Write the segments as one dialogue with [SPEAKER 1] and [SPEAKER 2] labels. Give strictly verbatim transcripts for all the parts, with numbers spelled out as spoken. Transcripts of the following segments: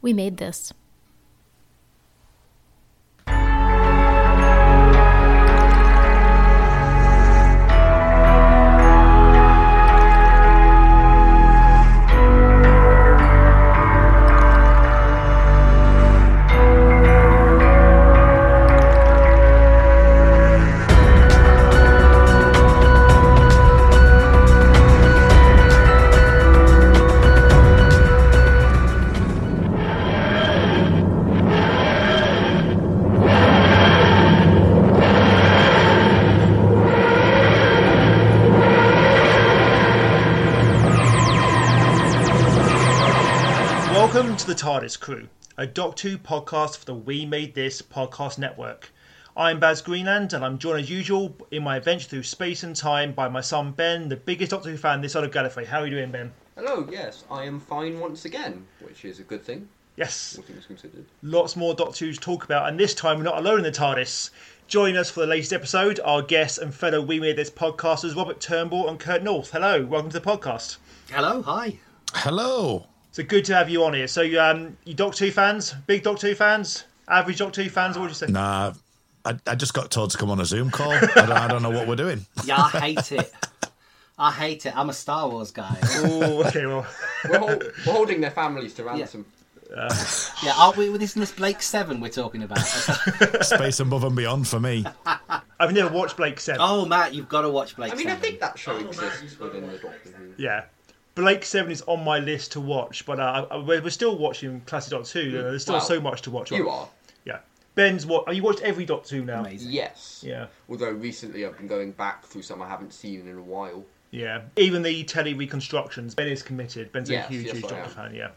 [SPEAKER 1] We made this.
[SPEAKER 2] Welcome to the TARDIS Crew, a Doctor Who podcast for the We Made This podcast network. I'm Baz Greenland, and I'm joined as usual in my adventure through space and time by my son Ben, the biggest Doctor Who fan this side of Gallifrey. How are you doing, Ben?
[SPEAKER 3] Hello, yes, I am fine once again, which is a good thing.
[SPEAKER 2] Yes.
[SPEAKER 3] All things considered.
[SPEAKER 2] Lots more Doctor Who to talk about, and this time we're not alone in the TARDIS. Joining us for the latest episode, our guests and fellow We Made This podcasters, Robert Turnbull and Kurt North. Hello, welcome to the podcast.
[SPEAKER 4] Hello, hi.
[SPEAKER 5] Hello.
[SPEAKER 2] So good to have you on here. So um, you Doctor Who fans? Big Doctor Who fans? Average Doctor Who fans? What would you say?
[SPEAKER 5] Nah, I, I just got told to come on a Zoom call. I don't, I don't know what we're doing.
[SPEAKER 4] Yeah, I hate it. I hate it. I'm a Star Wars guy.
[SPEAKER 2] Oh, okay, well.
[SPEAKER 3] We're, hold, we're holding their families to ransom.
[SPEAKER 2] Yeah, uh,
[SPEAKER 4] yeah aren't we? Isn't this Blake Seven we're talking about?
[SPEAKER 5] Space above and beyond for me.
[SPEAKER 2] I've never watched Blake Seven.
[SPEAKER 4] Oh, Matt, you've got to watch Blake
[SPEAKER 3] I mean,
[SPEAKER 4] Seven.
[SPEAKER 3] I think that show exists within the Doctor Who.
[SPEAKER 2] Yeah. Blake Seven is on my list to watch, but uh, we're still watching Classic Doctor Who. There's still
[SPEAKER 3] Well,
[SPEAKER 2] so much to watch.
[SPEAKER 3] You are.
[SPEAKER 2] Yeah. Ben's what? Have you watched every Doctor Who now?
[SPEAKER 4] Amazing.
[SPEAKER 3] Yes.
[SPEAKER 2] Yeah.
[SPEAKER 3] Although recently I've been going back through some I haven't seen in a while.
[SPEAKER 2] Yeah. Even the telly reconstructions. Ben is committed. Ben's
[SPEAKER 3] Yes,
[SPEAKER 2] a huge,
[SPEAKER 3] yes,
[SPEAKER 2] huge
[SPEAKER 3] I
[SPEAKER 2] Doctor
[SPEAKER 3] am.
[SPEAKER 2] fan. Yeah.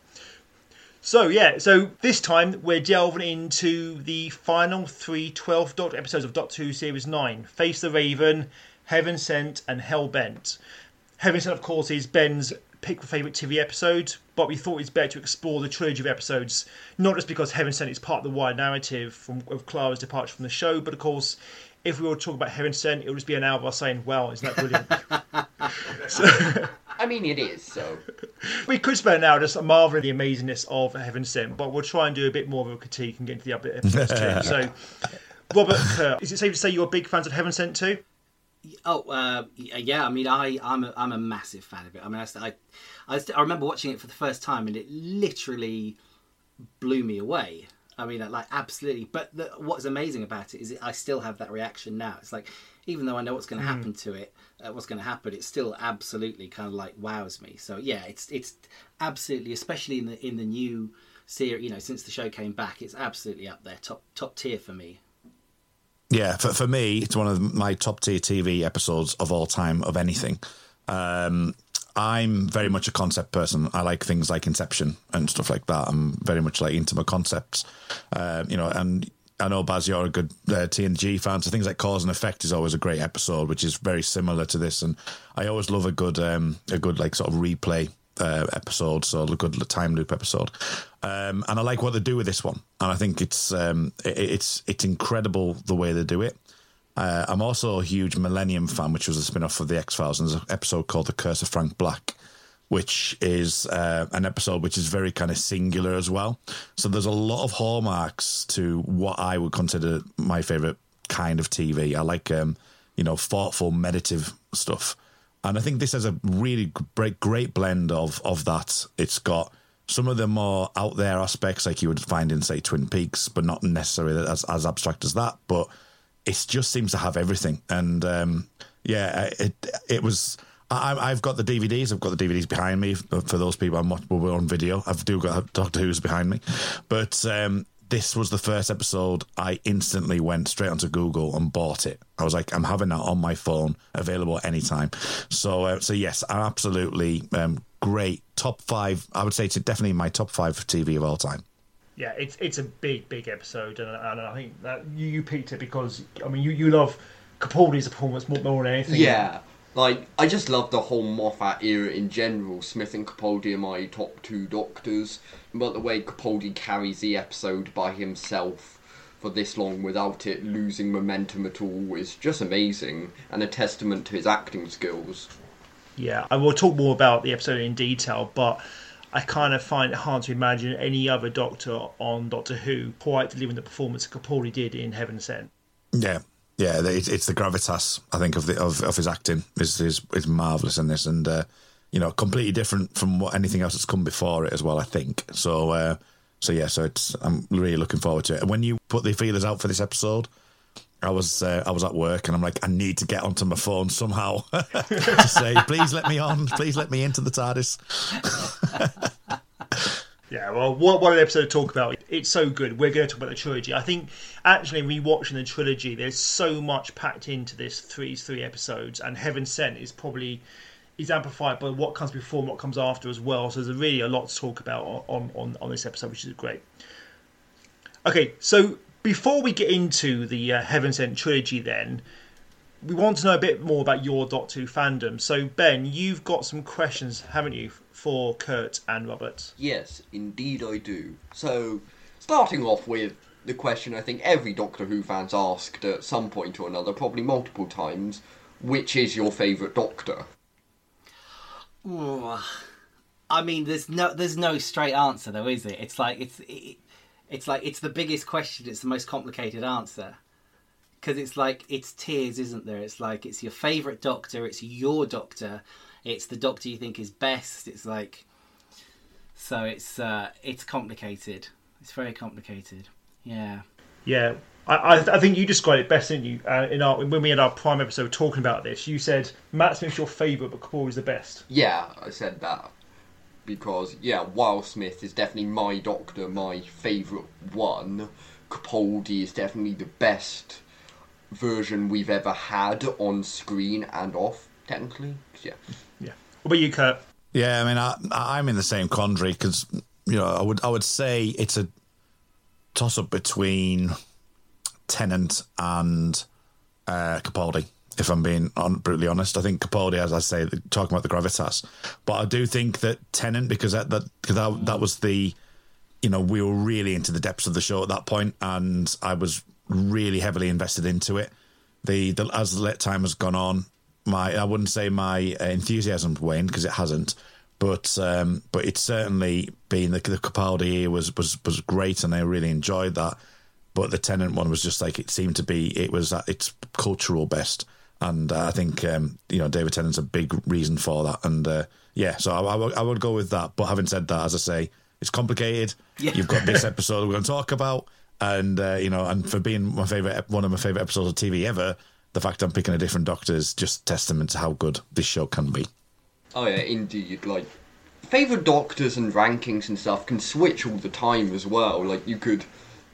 [SPEAKER 2] So yeah. So this time we're delving into the final three twelfth Doctor episodes of Doctor Who Series Nine: Face the Raven, Heaven Sent, and Hell Bent. Heaven Sent, of course, is Ben's pick for favourite T V episode, but we thought it's better to explore the trilogy of episodes, not just because Heaven Sent is part of the wide narrative from, of Clara's departure from the show, but of course, if we were to talk about Heaven Sent, it would just be an hour of us saying, wow, isn't that brilliant? so,
[SPEAKER 3] I mean, it is, so...
[SPEAKER 2] we could spend an hour just marvelling the amazingness of Heaven Sent, but we'll try and do a bit more of a critique and get into the other episodes too. So, Robert, Kurt, is it safe to say you're big fans of Heaven Sent too?
[SPEAKER 4] Oh, uh, yeah. I mean, I, I'm a, I'm a massive fan of it. I mean, I, I, I remember watching it for the first time, and it literally blew me away. I mean, like absolutely. But the, what's amazing about it is it, I still have that reaction now. It's like, even though I know what's going to happen to it, uh, what's going to happen, it still absolutely kind of like wows me. So yeah, it's it's absolutely, especially in the in the new series, you know, since the show came back, it's absolutely up there, top top tier for me.
[SPEAKER 5] Yeah, for for me, it's one of my top tier T V episodes of all time of anything. Um, I'm very much a concept person. I like things like Inception and stuff like that. I'm very much like into my concepts, uh, you know. And I know Baz, you're a good uh, T N G fan, so things like Cause and Effect is always a great episode, which is very similar to this. And I always love a good, um, a good like sort of replay uh, episode, so a good time loop episode. Um, and I like what they do with this one, and I think it's um, it, it's it's incredible the way they do it. Uh, I'm also a huge Millennium fan, which was a spin-off of the X-Files, and there's an episode called The Curse of Frank Black, which is uh, an episode which is very kind of singular as well. So there's a lot of hallmarks to what I would consider my favourite kind of T V. I like, um, you know, thoughtful, meditative stuff. And I think this has a really great, great blend of of that. It's got some of the more out there aspects like you would find in, say, Twin Peaks, but not necessarily as, as abstract as that. But it just seems to have everything. And um, yeah, it it was... I, I've got the D V Ds. I've got the D V Ds behind me. For those people I'm watching, we're on video. I've do got Doctor Who's behind me. But um, this was the first episode I instantly went straight onto Google and bought it. I was like, I'm having that on my phone, available anytime. So, uh, so yes, absolutely um, great. Top five. I would say it's definitely my top five for T V of all time.
[SPEAKER 2] Yeah, it's it's a big, big episode, and, and I think that you, you picked it because, I mean, you, you love Capaldi's performance more, more than anything.
[SPEAKER 3] Yeah. Like, I just love the whole Moffat era in general. Smith and Capaldi are my top two Doctors. But the way Capaldi carries the episode by himself for this long without it losing momentum at all is just amazing. And a testament to his acting skills.
[SPEAKER 2] Yeah, I will talk more about the episode in detail, but I kind of find it hard to imagine any other Doctor on Doctor Who quite delivering the performance Capaldi did in Heaven Sent.
[SPEAKER 5] Yeah, yeah, it's, it's the gravitas, I think, of the of, of his acting is is, is marvellous in this, and uh, you know, completely different from what anything else that's come before it as well, I think. So, uh, so yeah, so it's I'm really looking forward to it. And when you put the feelers out for this episode, I was uh, I was at work and I'm like, I need to get onto my phone somehow to say, please let me on, please let me into the TARDIS.
[SPEAKER 2] Yeah, well, what, what an episode to talk about. It's so good. We're going to talk about the trilogy. I think, actually, rewatching the trilogy, there's so much packed into this three, three episodes, and Heaven Sent is probably is amplified by what comes before and what comes after as well. So there's really a lot to talk about on, on, on this episode, which is great. Okay, so before we get into the uh, Heaven Sent trilogy then, we want to know a bit more about your Doctor Who fandom. So, Ben, you've got some questions, haven't you, for Kurt and Robert?
[SPEAKER 3] Yes, indeed I do. So, starting off with the question I think every Doctor Who fan's asked at some point or another, probably multiple times, which is your favourite Doctor?
[SPEAKER 4] Ooh. I mean, there's no there's no straight answer though, is it? It's like it's it, it's like it's the biggest question. It's the most complicated answer because it's like it's tiers, isn't there? It's like it's your favourite Doctor. It's your Doctor. It's the Doctor you think is best. It's like so. It's uh, it's complicated. It's very complicated. Yeah.
[SPEAKER 2] Yeah. I, I think you described it best, didn't you? Uh, in our when we had our Prime episode talking about this, you said Matt Smith's your favourite, but Capaldi's the best.
[SPEAKER 3] Yeah, I said that because yeah, Wild Smith is definitely my Doctor, my favourite one. Capaldi is definitely the best version we've ever had on screen and off, technically. Yeah.
[SPEAKER 2] Yeah. What about you, Kurt?
[SPEAKER 5] Yeah, I mean, I, I'm in the same quandary because you know I would I would say it's a toss up between Tennant and uh, Capaldi, if I'm being on, brutally honest. I think Capaldi, as I say, talking about the gravitas, but I do think that Tennant, because that that, that that was the, you know, we were really into the depths of the show at that point, and I was really heavily invested into it. The, the as the time has gone on, my I wouldn't say my enthusiasm waned because it hasn't, but um, but it's certainly been the, the Capaldi was was was great, and I really enjoyed that. But the Tennant one was just like, it seemed to be, it was at its cultural best. And uh, I think, um, you know, David Tennant's a big reason for that. And uh, yeah, so I, I, would, I would go with that. But having said that, as I say, it's complicated. Yeah. You've got this episode we're going to talk about. And, uh, you know, and for being my favorite, one of my favorite episodes of T V ever, the fact I'm picking a different Doctor is just testament to how good this show can be.
[SPEAKER 3] Oh yeah, indeed. Like, favourite Doctors and rankings and stuff can switch all the time as well. Like, you could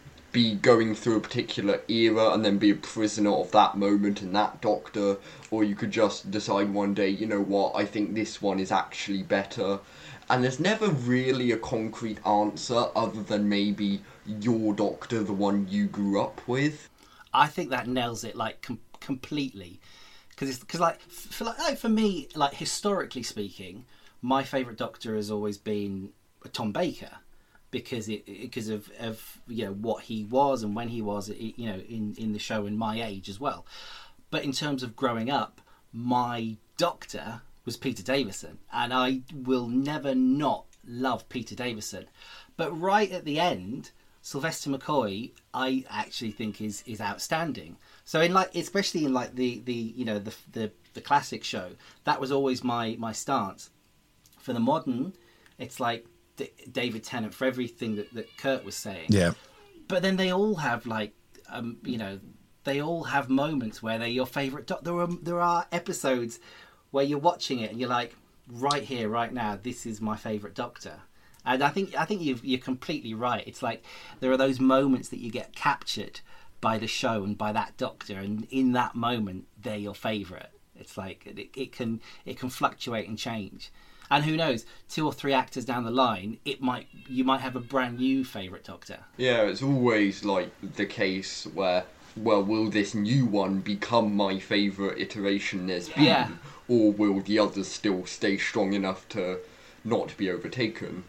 [SPEAKER 3] be going through a particular era and then be a prisoner of that moment and that Doctor, or you could just decide one day, you know what, I think this one is actually better. And there's never really a concrete answer other than maybe your Doctor, the one you grew up with.
[SPEAKER 4] I think that nails it, like, com- completely. Because it's because like for, like, like for me, like, historically speaking, my favourite Doctor has always been Tom Baker. Because it because of, of you know what he was and when he was, you know, in, in the show and my age as well. But in terms of growing up, my Doctor was Peter Davison, and I will never not love Peter Davison. But right at the end, Sylvester McCoy, I actually think is is outstanding. So in like, especially in like the, the you know the the the classic show, that was always my my stance. For the modern, it's like David Tennant, for everything that, that Kurt was saying.
[SPEAKER 5] Yeah.
[SPEAKER 4] But then they all have like, um, you know, they all have moments where they're your favourite Doctor. There are, there are episodes where you're watching it and you're like, right here, right now, this is my favourite Doctor. And I think I think you've, you're completely right. It's like there are those moments that you get captured by the show and by that Doctor, and in that moment, they're your favourite. It's like it, it can it can fluctuate and change. And who knows, two or three actors down the line, it might you might have a brand new favourite Doctor.
[SPEAKER 3] Yeah, it's always like the case where, well, will this new one become my favourite iteration there's been?
[SPEAKER 4] Yeah.
[SPEAKER 3] Or will the others still stay strong enough to not be overtaken?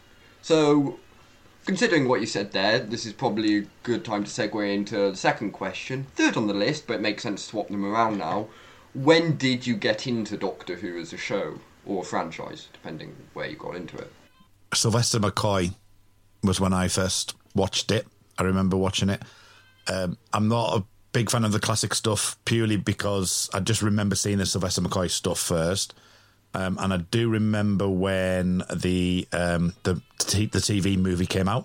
[SPEAKER 3] So, considering what you said there, this is probably a good time to segue into the second question. Third on the list, but it makes sense to swap them around now. When did you get into Doctor Who as a show? Or a franchise, depending where you got into it?
[SPEAKER 5] Sylvester McCoy was when I first watched it. I remember watching it. Um, I'm not a big fan of the classic stuff purely because I just remember seeing the Sylvester McCoy stuff first. Um, and I do remember when the um, the t- the T V movie came out.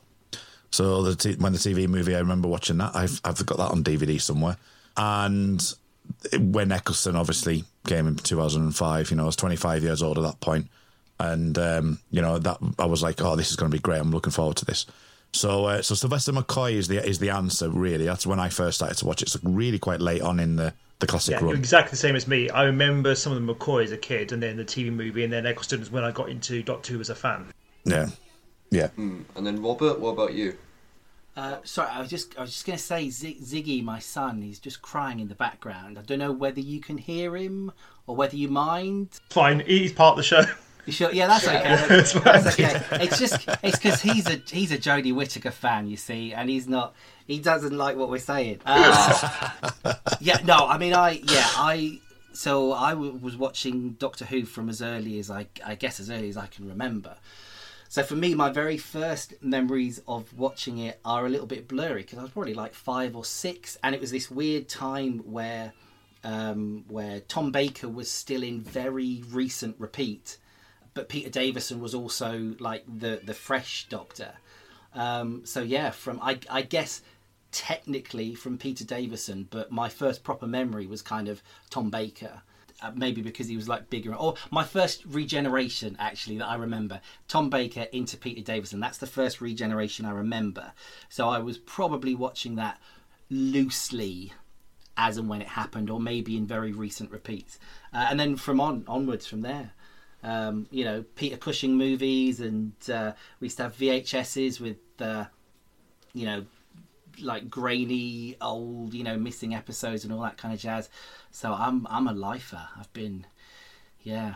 [SPEAKER 5] So the t- when the T V movie, I remember watching that. I've I've got that on D V D somewhere. And when Eccleston obviously came in two thousand five, you know, I was twenty-five years old at that point. And, um, you know, that I was like, oh, this is going to be great. I'm looking forward to this. So uh, so Sylvester McCoy is the is the answer, really. That's when I first started to watch it. It's really quite late on in the, the classic
[SPEAKER 2] Yeah,
[SPEAKER 5] run.
[SPEAKER 2] you're exactly the same as me. I remember some of the McCoy as a kid, and then the T V movie, and then Eccleston is when I got into Doctor Who as a fan.
[SPEAKER 5] Yeah. Yeah.
[SPEAKER 3] Mm. And then Robert, what about you?
[SPEAKER 4] Uh, sorry, I was just I was just going to say Z- Ziggy, my son, he's just crying in the background. I don't know whether you can hear him or whether you mind.
[SPEAKER 2] Fine, he's part of the show.
[SPEAKER 4] You sure? Yeah, that's okay.
[SPEAKER 2] That's fine.
[SPEAKER 4] That's okay. It's just it's because he's a he's a Jodie Whittaker fan, you see, and he's not. He doesn't like what we're saying. Uh, yeah, no, I mean, I yeah, I. So I w- was watching Doctor Who from as early as I I guess as early as I can remember. So for me, my very first memories of watching it are a little bit blurry because I was probably like five or six, and it was this weird time where um, where Tom Baker was still in very recent repeat. But Peter Davison was also like the the fresh Doctor. Um, so yeah, from I, I guess technically from Peter Davison, but my first proper memory was kind of Tom Baker. Uh, maybe because he was like bigger. Or my first regeneration actually that I remember, Tom Baker into Peter Davison. That's the first regeneration I remember. So I was probably watching that loosely as and when it happened, or maybe in very recent repeats. Uh, and then from on onwards from there. Um, you know, Peter Cushing movies, and uh, we used to have V H S's with, uh, you know, like grainy old, you know, missing episodes and all that kind of jazz. So I'm I'm a lifer. I've been, yeah.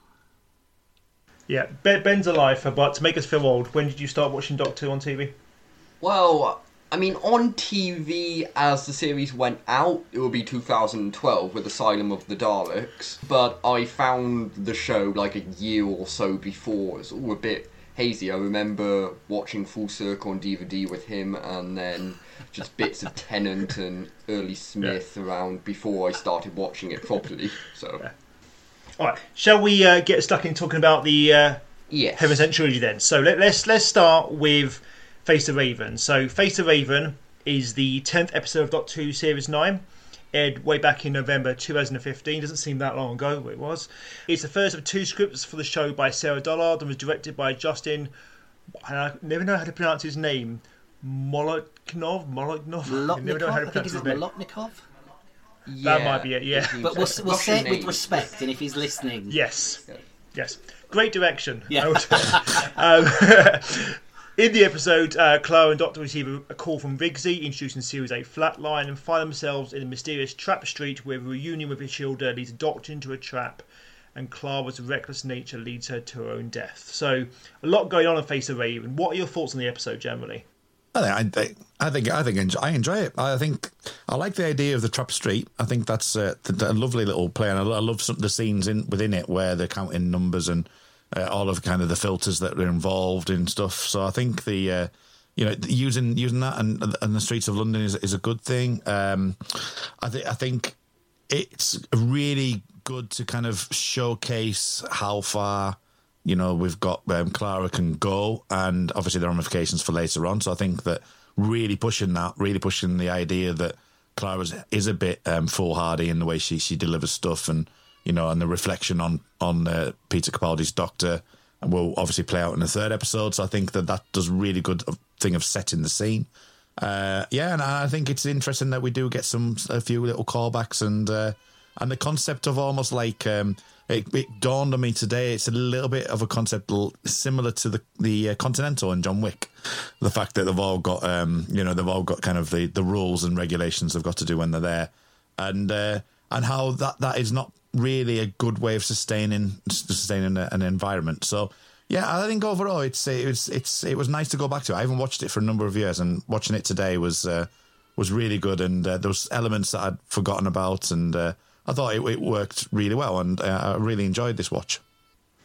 [SPEAKER 2] Yeah, Ben, Ben's a lifer, but to make us feel old, when did you start watching Doctor Who on T V?
[SPEAKER 3] Well, I mean, on T V, as the series went out, it would be two thousand twelve with Asylum of the Daleks. But I found the show like a year or so before. It's all a bit hazy. I remember watching Full Circle on D V D with him, and then just bits of Tennant and Early Smith yeah. around before I started watching it properly. So,
[SPEAKER 2] yeah. All right, shall we uh, get stuck in talking about the uh,
[SPEAKER 3] yes.
[SPEAKER 2] Heaven Sent trilogy then? So let, let's let's start with Face the Raven. So Face the Raven is the tenth episode of Doctor Who Series nine, aired way back in November two thousand fifteen. Doesn't seem that long ago, but it was. It's the first of two scripts for the show by Sarah Dollard and was directed by Justin, I never know how to pronounce his name, Molotnikov? Molotnikov? I never know how to
[SPEAKER 4] I think
[SPEAKER 2] pronounce
[SPEAKER 4] it's
[SPEAKER 2] his name.
[SPEAKER 4] Molotnikov.
[SPEAKER 3] Yeah,
[SPEAKER 2] that might be it, yeah.
[SPEAKER 4] But we'll, we'll say it with
[SPEAKER 3] name.
[SPEAKER 4] respect, and if he's listening...
[SPEAKER 2] Yes. Yes. Great direction.
[SPEAKER 4] Yeah.
[SPEAKER 2] um, in the episode, uh, Clara and Doctor receive a, a call from Rigsy introducing Series eight Flatline and find themselves in a mysterious trap street where a reunion with Ishilda leads Doctor into a trap, and Clara's reckless nature leads her to her own death. So, a lot going on in Face of Raven. What are your thoughts on the episode generally?
[SPEAKER 5] I think I think I think I enjoy it. I think I like the idea of the trap street. I think that's a, a lovely little play, and I love some of the scenes in within it where they're counting numbers and uh, all of kind of the filters that are involved in stuff. So I think the uh, you know using using that and, and the streets of London is is a good thing. Um, I think I think it's really good to kind of showcase how far, you know, we've got um, Clara can go, and obviously the ramifications for later on. So I think that really pushing that, really pushing the idea that Clara is a bit um, foolhardy in the way she she delivers stuff, and you know, and the reflection on on uh, Peter Capaldi's Doctor will obviously play out in the third episode. So I think that that does really good thing of setting the scene. Uh, yeah, and I think it's interesting that we do get some a few little callbacks and uh, and the concept of almost like. Um, It, it dawned on me today. It's a little bit of a concept similar to the the uh, Continental and John Wick. The fact that they've all got, um, you know, they've all got kind of the, the rules and regulations they've got to do when they're there, and uh, and how that, that is not really a good way of sustaining sustaining a, an environment. So yeah, I think overall it's it was it's it was nice to go back to. I haven't watched it for a number of years, and watching it today was uh, was really good. And uh, there was elements that I'd forgotten about, and. Uh, I thought it, it worked really well, and uh, I really enjoyed this watch.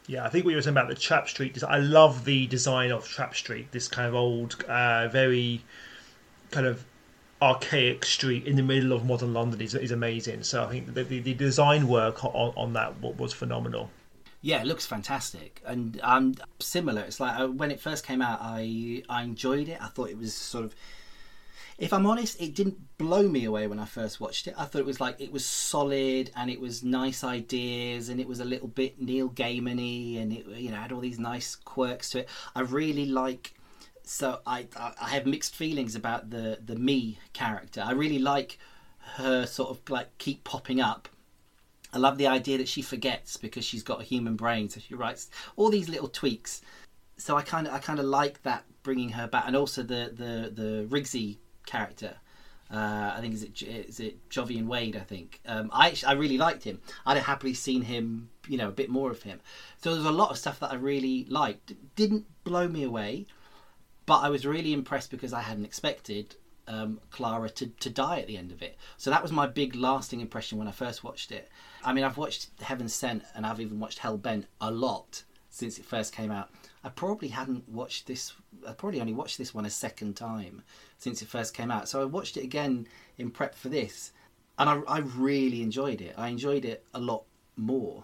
[SPEAKER 2] Yeah, I think what you were saying about the Trap Street is I love the design of Trap Street. This kind of old, uh, very kind of archaic street in the middle of modern London is, is amazing. So I think the, the, the design work on, on that was phenomenal.
[SPEAKER 4] Yeah, it looks fantastic, and um, similar. It's like uh, when it first came out, I I enjoyed it. I thought it was sort of, if I'm honest, it didn't blow me away when I first watched it. I thought it was like it was solid, and it was nice ideas, and it was a little bit Neil Gaiman-y, and it, you know, had all these nice quirks to it. I really like. So I I have mixed feelings about the the Me character. I really like her sort of like keep popping up. I love the idea that she forgets because she's got a human brain, so she writes all these little tweaks. So I kind of I kind of like that, bringing her back, and also the the the Rigsy character. Uh, I think is it is it Jovian Wade? I think um, I I really liked him. I'd have happily seen him, you know, a bit more of him. So there's a lot of stuff that I really liked. Didn't blow me away, but I was really impressed because I hadn't expected um, Clara to to die at the end of it. So that was my big lasting impression when I first watched it. I mean, I've watched Heaven Sent and I've even watched Hell Bent a lot since it first came out. I probably hadn't watched this, I probably only watched this one a second time since it first came out. So I watched it again in prep for this, and I, I really enjoyed it. I enjoyed it a lot more.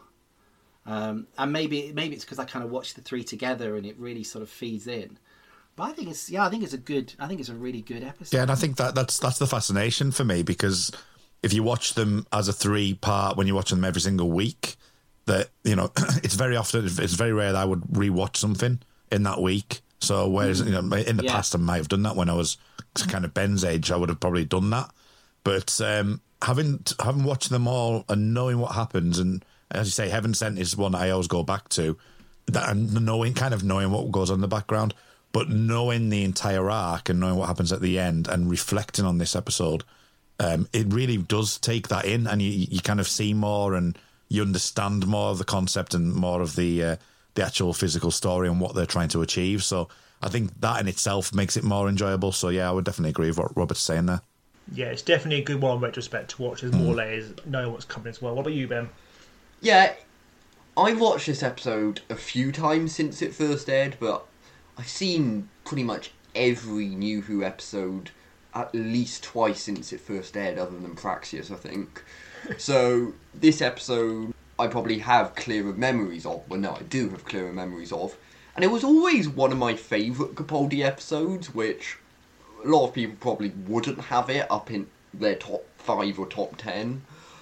[SPEAKER 4] Um, and maybe maybe it's because I kind of watched the three together and it really sort of feeds in. But I think it's, yeah, I think it's a good, I think it's a really good episode.
[SPEAKER 5] Yeah, and I think that that's that's the fascination for me, because if you watch them as a three part, when you're watching them every single week, that, you know, it's very often, it's very rare that I would rewatch something in that week. So whereas, mm. you know, in the yeah. past I might have done that when I was kind of Ben's age, I would have probably done that. But um, having having watched them all and knowing what happens, and as you say, Heaven Sent is one that I always go back to, that and knowing, kind of knowing what goes on in the background, but knowing the entire arc and knowing what happens at the end and reflecting on this episode, Um, it really does take that in, and you, you kind of see more and you understand more of the concept and more of the uh, the actual physical story and what they're trying to achieve. So I think that in itself makes it more enjoyable. So yeah, I would definitely agree with what Robert's saying there.
[SPEAKER 2] Yeah, it's definitely a good one in retrospect to watch. There's more mm. layers, knowing what's coming as well. What about you, Ben?
[SPEAKER 3] Yeah, I've watched this episode a few times since it first aired, but I've seen pretty much every New Who episode at least twice since it first aired, other than Praxius, I think. So this episode I probably have clearer memories of. Well, no, I do have clearer memories of. And it was always one of my favourite Capaldi episodes, which a lot of people probably wouldn't have it up in their top five or top ten.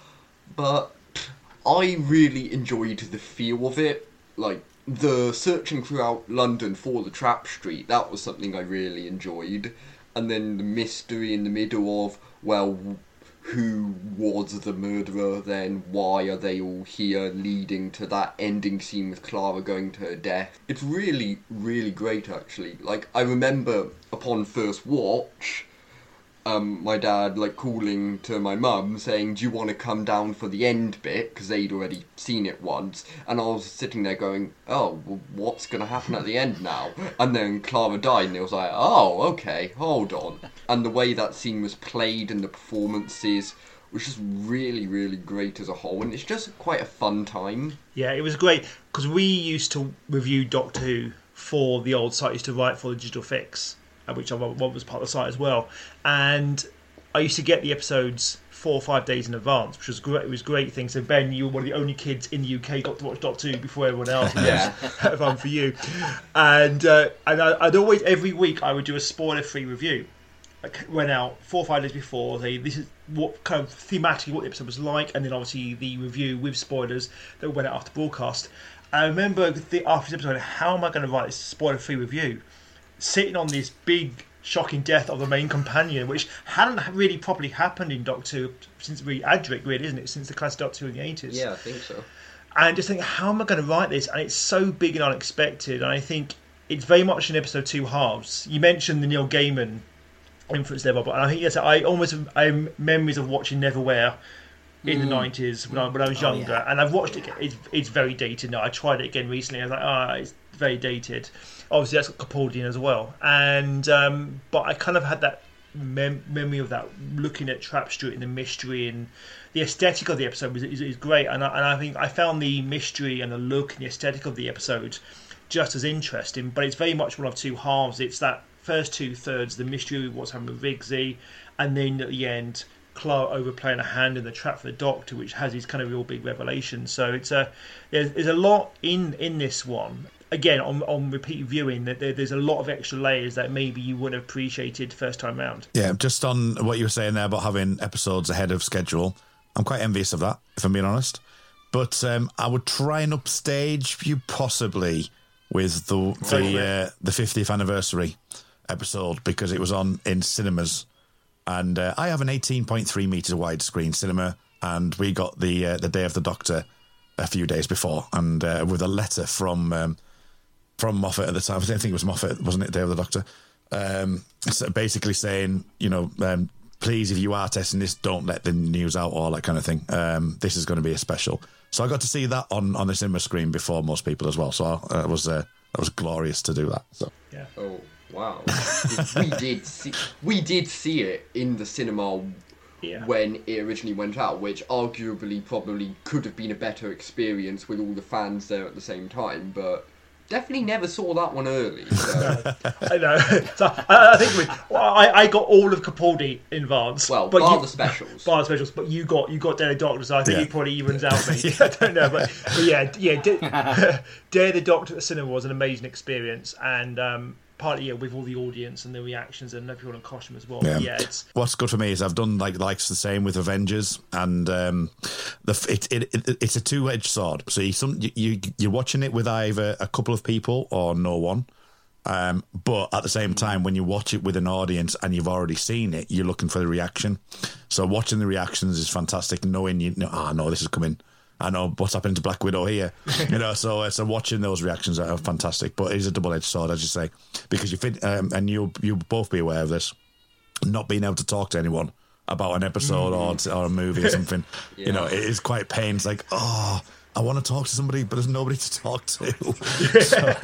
[SPEAKER 3] But I really enjoyed the feel of it. Like, the searching throughout London for the Trap Street, that was something I really enjoyed. And then the mystery in the middle of, well, who was the murderer then? Why are they all here, leading to that ending scene with Clara going to her death? It's really, really great, actually. Like, I remember upon first watch, um, my dad, like, calling to my mum, saying, do you want to come down for the end bit? Because they'd already seen it once. And I was sitting there going, oh, well, what's going to happen at the end now? And then Clara died, and it was like, oh, okay, hold on. And the way that scene was played and the performances was just really, really great as a whole. And it's just quite a fun time.
[SPEAKER 2] Yeah, it was great, because we used to review Doctor Who for the old site, used to write for the Digital Fix, which I was part of the site as well, and I used to get the episodes four or five days in advance, which was great. It was a great thing. So Ben, you were one of the only kids in the U K got to watch Doctor Who before everyone else.
[SPEAKER 3] Yeah,
[SPEAKER 2] fun for you. And uh, and I, I'd always every week I would do a spoiler-free review. I went out four or five days before. They this is what kind of thematically what the episode was like, and then obviously the review with spoilers that went out after broadcast. I remember the, after this episode, how am I going to write this spoiler-free review? Sitting on this big, shocking death of the main companion, which hadn't really properly happened in Doctor Who since really Adric, really, isn't it? Since the classic Doctor Who in the eighties.
[SPEAKER 3] Yeah, I think so.
[SPEAKER 2] And just think, how am I going to write this? And it's so big and unexpected. And I think it's very much in episode two halves. You mentioned the Neil Gaiman influence there, but I think yes, I almost I have memories of watching Neverwhere in mm. the nineties when I when I was younger, oh, yeah. and I've watched it. It's it's very dated now. I tried it again recently. I was like, ah, oh, it's very dated. Obviously, that's got Capaldian as well, and um, but I kind of had that mem- memory of that, looking at Trap Street and the mystery and the aesthetic of the episode is, is, is great. And I, and I think I found the mystery and the look and the aesthetic of the episode just as interesting. But it's very much one of two halves. It's that first two thirds, the mystery of what's happening with Rigsy, and then at the end, Clara overplaying a hand in the trap for the Doctor, which has these kind of real big revelations. So it's a there's, there's a lot in in this one. Again, on, on repeat viewing, that there, there's a lot of extra layers that maybe you wouldn't have appreciated first time round.
[SPEAKER 5] Yeah, just on what you were saying there about having episodes ahead of schedule, I'm quite envious of that, if I'm being honest. But um, I would try and upstage you possibly with the the, uh, the fiftieth anniversary episode, because it was on in cinemas, and uh, I have an eighteen point three metres wide screen cinema, and we got the uh, the Day of the Doctor a few days before, and uh, with a letter from um, from Moffat at the time. I think it was Moffat, wasn't it? Day of the Doctor, um, so basically saying, you know, um, please, if you are testing this, don't let the news out, all that kind of thing. Um, this is going to be a special. So I got to see that on, on the cinema screen before most people as well. So uh, it was uh, it was glorious to do that. So
[SPEAKER 2] yeah.
[SPEAKER 3] Oh wow! we did see we did see it in the cinema
[SPEAKER 2] Yeah.
[SPEAKER 3] when it originally went out, which arguably probably could have been a better experience with all the fans there at the same time, but definitely never saw that one early. So.
[SPEAKER 2] I know. So I, I think we, well, I, I got all of Capaldi in advance.
[SPEAKER 3] Well,
[SPEAKER 2] but
[SPEAKER 3] bar
[SPEAKER 2] you,
[SPEAKER 3] the specials.
[SPEAKER 2] Bar the specials, but you got you got Dare the Doctor, so I think
[SPEAKER 5] Yeah.
[SPEAKER 2] it probably evens out. Maybe. I don't know, but, but yeah, yeah. Dare, Dare the Doctor at the cinema was an amazing experience, and um, partly yeah, with all the audience and the reactions and everyone in costume as well.
[SPEAKER 5] Yeah.
[SPEAKER 2] yeah, it's
[SPEAKER 5] what's good for me is I've done like likes the same with Avengers, and um, the it, it, it it's a two edged sword. So you, some you, you you're watching it with either a couple of people or no one. Um, but at the same time, when you watch it with an audience and you've already seen it, you're looking for the reaction. So watching the reactions is fantastic. Knowing you know, ah, no, this is coming. I know what's happening to Black Widow here, you know. So, uh, so watching those reactions are fantastic. But it is a double-edged sword, as you say, because you fit, um, and you you both be aware of this. Not being able to talk to anyone about an episode mm. or or a movie or something, yeah. you know, it is quite pain. It's like, oh, I want to talk to somebody, but there's nobody to talk to. so,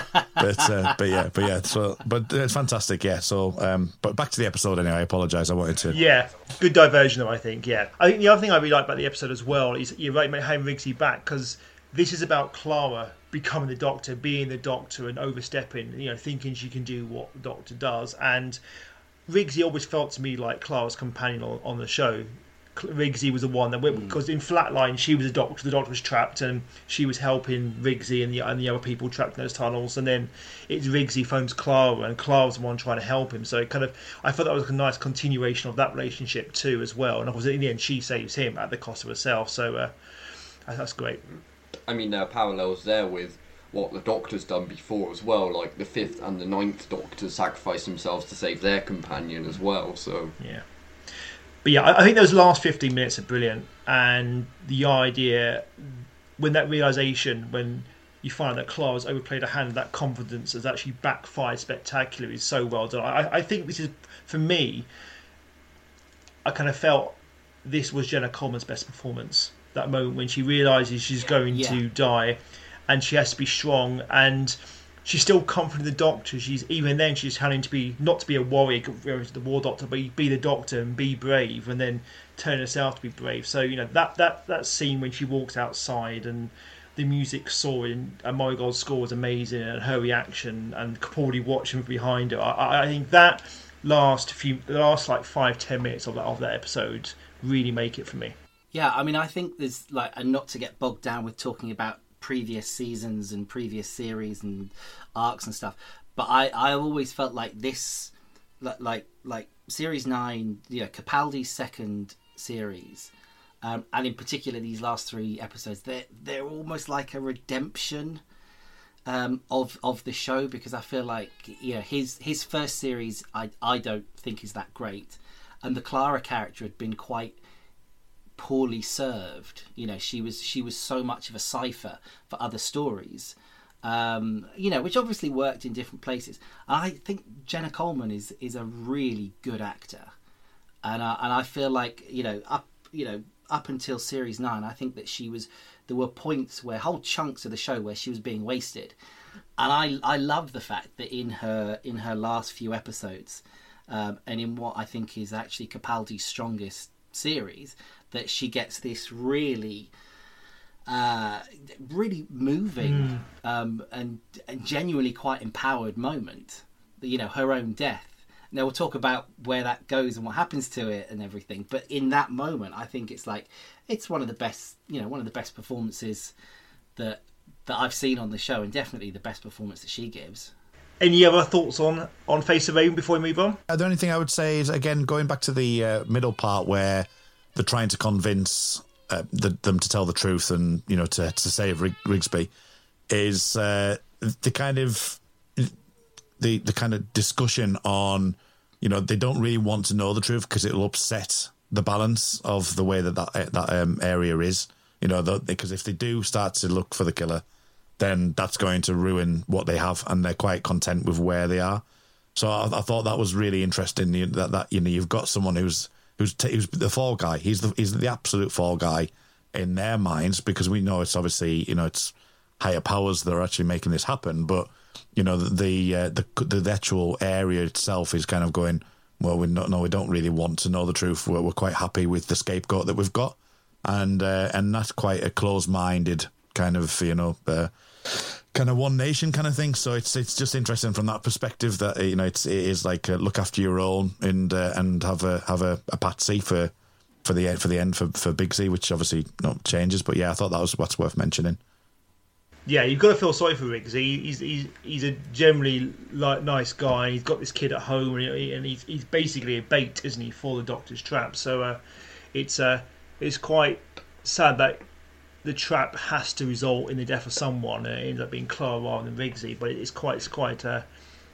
[SPEAKER 5] but uh, but yeah, but yeah. So, but it's fantastic, yeah. So, um, but back to the episode anyway. I apologise. I wanted to.
[SPEAKER 2] Yeah, good diversion though. I think. Yeah, I think the other thing I really like about the episode as well is you're right, having Rigsy back, because this is about Clara becoming the Doctor, being the Doctor, and overstepping. You know, thinking she can do what the Doctor does, and Rigsy always felt to me like Clara's companion on, on the show. Rigsy was the one that went, because in Flatline she was a doctor, the Doctor was trapped, and she was helping Rigsy and the and the other people trapped in those tunnels. And then it's Rigsy phones Clara, and Clara's the one trying to help him. So it kind of, I thought that was a nice continuation of that relationship too, as well. And of course, in the end, she saves him at the cost of herself. So uh, that's great.
[SPEAKER 3] I mean, there are parallels there with what the Doctor's done before as well. Like the fifth and the ninth Doctor sacrificed themselves to save their companion as well. So
[SPEAKER 2] yeah. But yeah, I think those last fifteen minutes are brilliant, and the idea, when that realisation, when you find that Clara's overplayed a hand, that confidence has actually backfired spectacularly, is so well done. I, I think this is, for me, I kind of felt this was Jenna Coleman's best performance. That moment when she realises she's going
[SPEAKER 4] yeah.
[SPEAKER 2] to die, and she has to be strong, and she's still comforting the Doctor. She's even then she's having to be not to be a warrior, the War Doctor, but be the Doctor and be brave, and then turn herself to be brave. So you know that that that scene when she walks outside and the music soaring and My God's score was amazing, and her reaction and Capaldi watching behind her. I, I think that last few, the last like five ten minutes of that of that episode really make it for me.
[SPEAKER 4] Yeah, I mean, I think there's like, and not to get bogged down with talking about previous seasons and previous series and arcs and stuff, but I I always felt like this like like, like series nine, you know, Capaldi's second series, um, and in particular these last three episodes, they're they're almost like a redemption um, of of the show, because I feel like, you know, his his first series I I don't think is that great, and the Clara character had been quite poorly served. You know, she was she was so much of a cipher for other stories, um, you know, which obviously worked in different places. I think Jenna Coleman is is a really good actor, and I, and I feel like, you know, up you know up until series nine, I think that she was, there were points where whole chunks of the show where she was being wasted, and I I love the fact that in her in her last few episodes, um, and in what I think is actually Capaldi's strongest series, that she gets this really, uh, really moving mm. um, and, and genuinely quite empowered moment. You know, her own death. Now we'll talk about where that goes and what happens to it and everything. But in that moment, I think it's like it's one of the best, you know, one of the best performances that that I've seen on the show, and definitely the best performance that she gives.
[SPEAKER 2] Any other thoughts on on Face the Raven before we move on?
[SPEAKER 5] Uh, the only thing I would say is, again, going back to the uh, middle part where they're trying to convince uh, the, them to tell the truth and, you know, to to save Rig- Rigsby, is uh, the kind of the the kind of discussion on, you know, they don't really want to know the truth because it will upset the balance of the way that that, that um, area is. You know, because if they do start to look for the killer, then that's going to ruin what they have, and they're quite content with where they are. So I, I thought that was really interesting. That that you know, you've got someone who's who's t- who's the fall guy. He's the he's the absolute fall guy in their minds, because we know it's obviously, you know, it's higher powers that are actually making this happen. But you know, the the uh, the, the actual area itself is kind of going, well, we not no, we don't really want to know the truth. We're, we're quite happy with the scapegoat that we've got, and uh, and that's quite a close-minded kind of, you know, uh, kind of one nation kind of thing. So it's it's just interesting from that perspective that, you know, it's it is like uh, look after your own and uh, and have a have a, a patsy for for the for the end for for Big Z, which obviously you know, changes. But yeah, I thought that was what's worth mentioning.
[SPEAKER 2] Yeah, you've got to feel sorry for Riggs. He, he's he's he's a generally like nice guy. He's got this kid at home, and, he, and he's he's basically a bait, isn't he, for the Doctor's trap? So uh, it's uh, it's quite sad that the trap has to result in the death of someone. It ends up being Clara rather than Riggsy, but it's quite it's quite uh,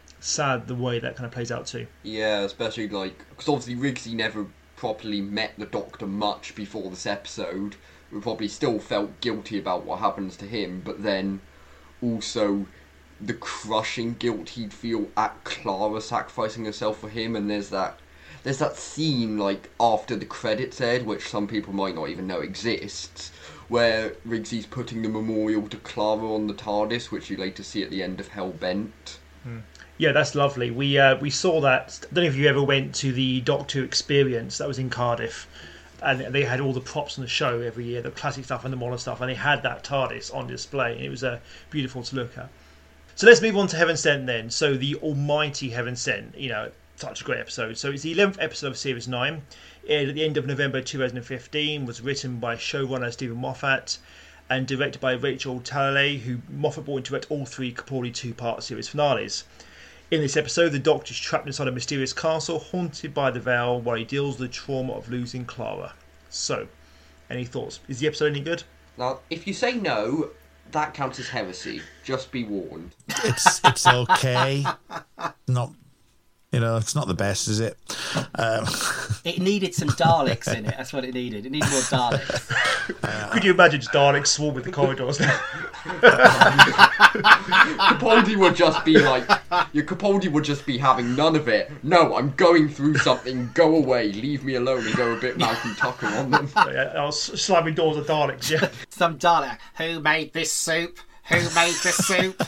[SPEAKER 2] sad the way that kind of plays out too.
[SPEAKER 3] Yeah, especially like because obviously Riggsy never properly met the Doctor much before this episode. We probably still felt guilty about what happens to him, but then also the crushing guilt he'd feel at Clara sacrificing herself for him. And there's that there's that scene like after the credits aired, which some people might not even know exists, where Riggsy's putting the memorial to Clara on the TARDIS, which you later see at the end of Hellbent.
[SPEAKER 2] Hmm. Yeah, that's lovely. We uh, we saw that. I don't know if you ever went to the Doctor Experience that was in Cardiff. And they had all the props on the show every year, the classic stuff and the modern stuff, and they had that TARDIS on display, and it was uh, beautiful to look at. So let's move on to Heaven Sent then. So the almighty Heaven Sent, you know, such a great episode. So it's the eleventh episode of Series nine. It aired at the end of November twenty fifteen, was written by showrunner Stephen Moffat and directed by Rachel Talalay, who Moffat brought in to direct all three Capaldi two-part series finales. In this episode, the Doctor is trapped inside a mysterious castle haunted by the Veil while he deals with the trauma of losing Clara. So, any thoughts? Is the episode any good?
[SPEAKER 3] Now, if you say no, that counts as heresy. Just be warned.
[SPEAKER 5] It's it's okay. Not, you know, it's not the best, is it? Um,
[SPEAKER 4] it needed some Daleks in it. That's what it needed. It needed more Daleks.
[SPEAKER 2] Uh, Could you imagine just Daleks swarming the corridors now?
[SPEAKER 3] Capaldi would just be like, your Capaldi would just be having none of it. No, I'm going through something. Go away. Leave me alone, and go a bit Malcolm Tucker on them.
[SPEAKER 2] I was slamming doors of Daleks, yeah.
[SPEAKER 4] Some Dalek. Who made this soup? Who made this soup?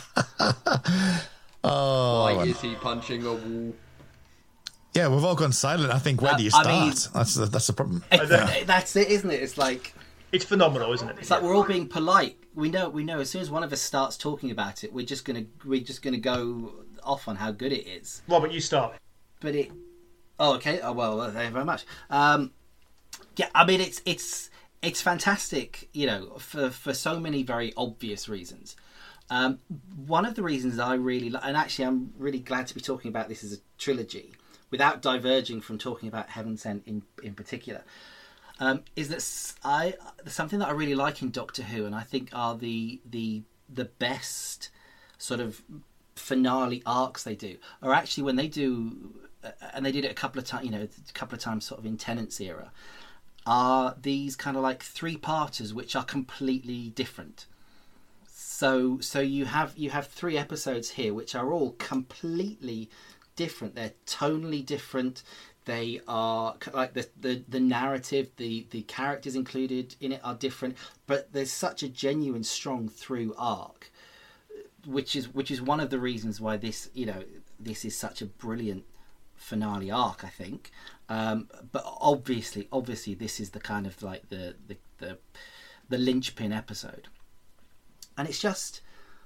[SPEAKER 5] oh,
[SPEAKER 3] Why is he punching a wall?
[SPEAKER 5] Yeah, we've all gone silent. I think, where
[SPEAKER 4] uh,
[SPEAKER 5] do you start?
[SPEAKER 4] I mean,
[SPEAKER 5] that's the, that's the problem.
[SPEAKER 4] It, that's it, isn't it? It's like
[SPEAKER 2] it's phenomenal, isn't it?
[SPEAKER 4] It's like we're all being polite. We know, we know. As soon as one of us starts talking about it, we're just gonna, we're just gonna go off on how good it is.
[SPEAKER 2] Robert, you start.
[SPEAKER 4] But it. Oh, okay. Oh well, thank you very much. Um, yeah, I mean, it's it's it's fantastic. You know, for for so many very obvious reasons. Um, one of the reasons I really like, and actually, I'm really glad to be talking about this as a trilogy, without diverging from talking about Heaven Sent in in particular, um, is that I something that I really like in Doctor Who, and I think are the the the best sort of finale arcs they do, are actually when they do, and they did it a couple of times, you know, a couple of times sort of in Tennant's era, are these kind of like three-parters which are completely different. So so you have you have three episodes here which are all completely different. They're tonally different. They are like the, the the narrative, the the characters included in it are different, but there's such a genuine strong through arc, which is which is one of the reasons why this, you know, this is such a brilliant finale arc, I think. Um, but obviously, obviously, this is the kind of like the the the, the linchpin episode, and it's just.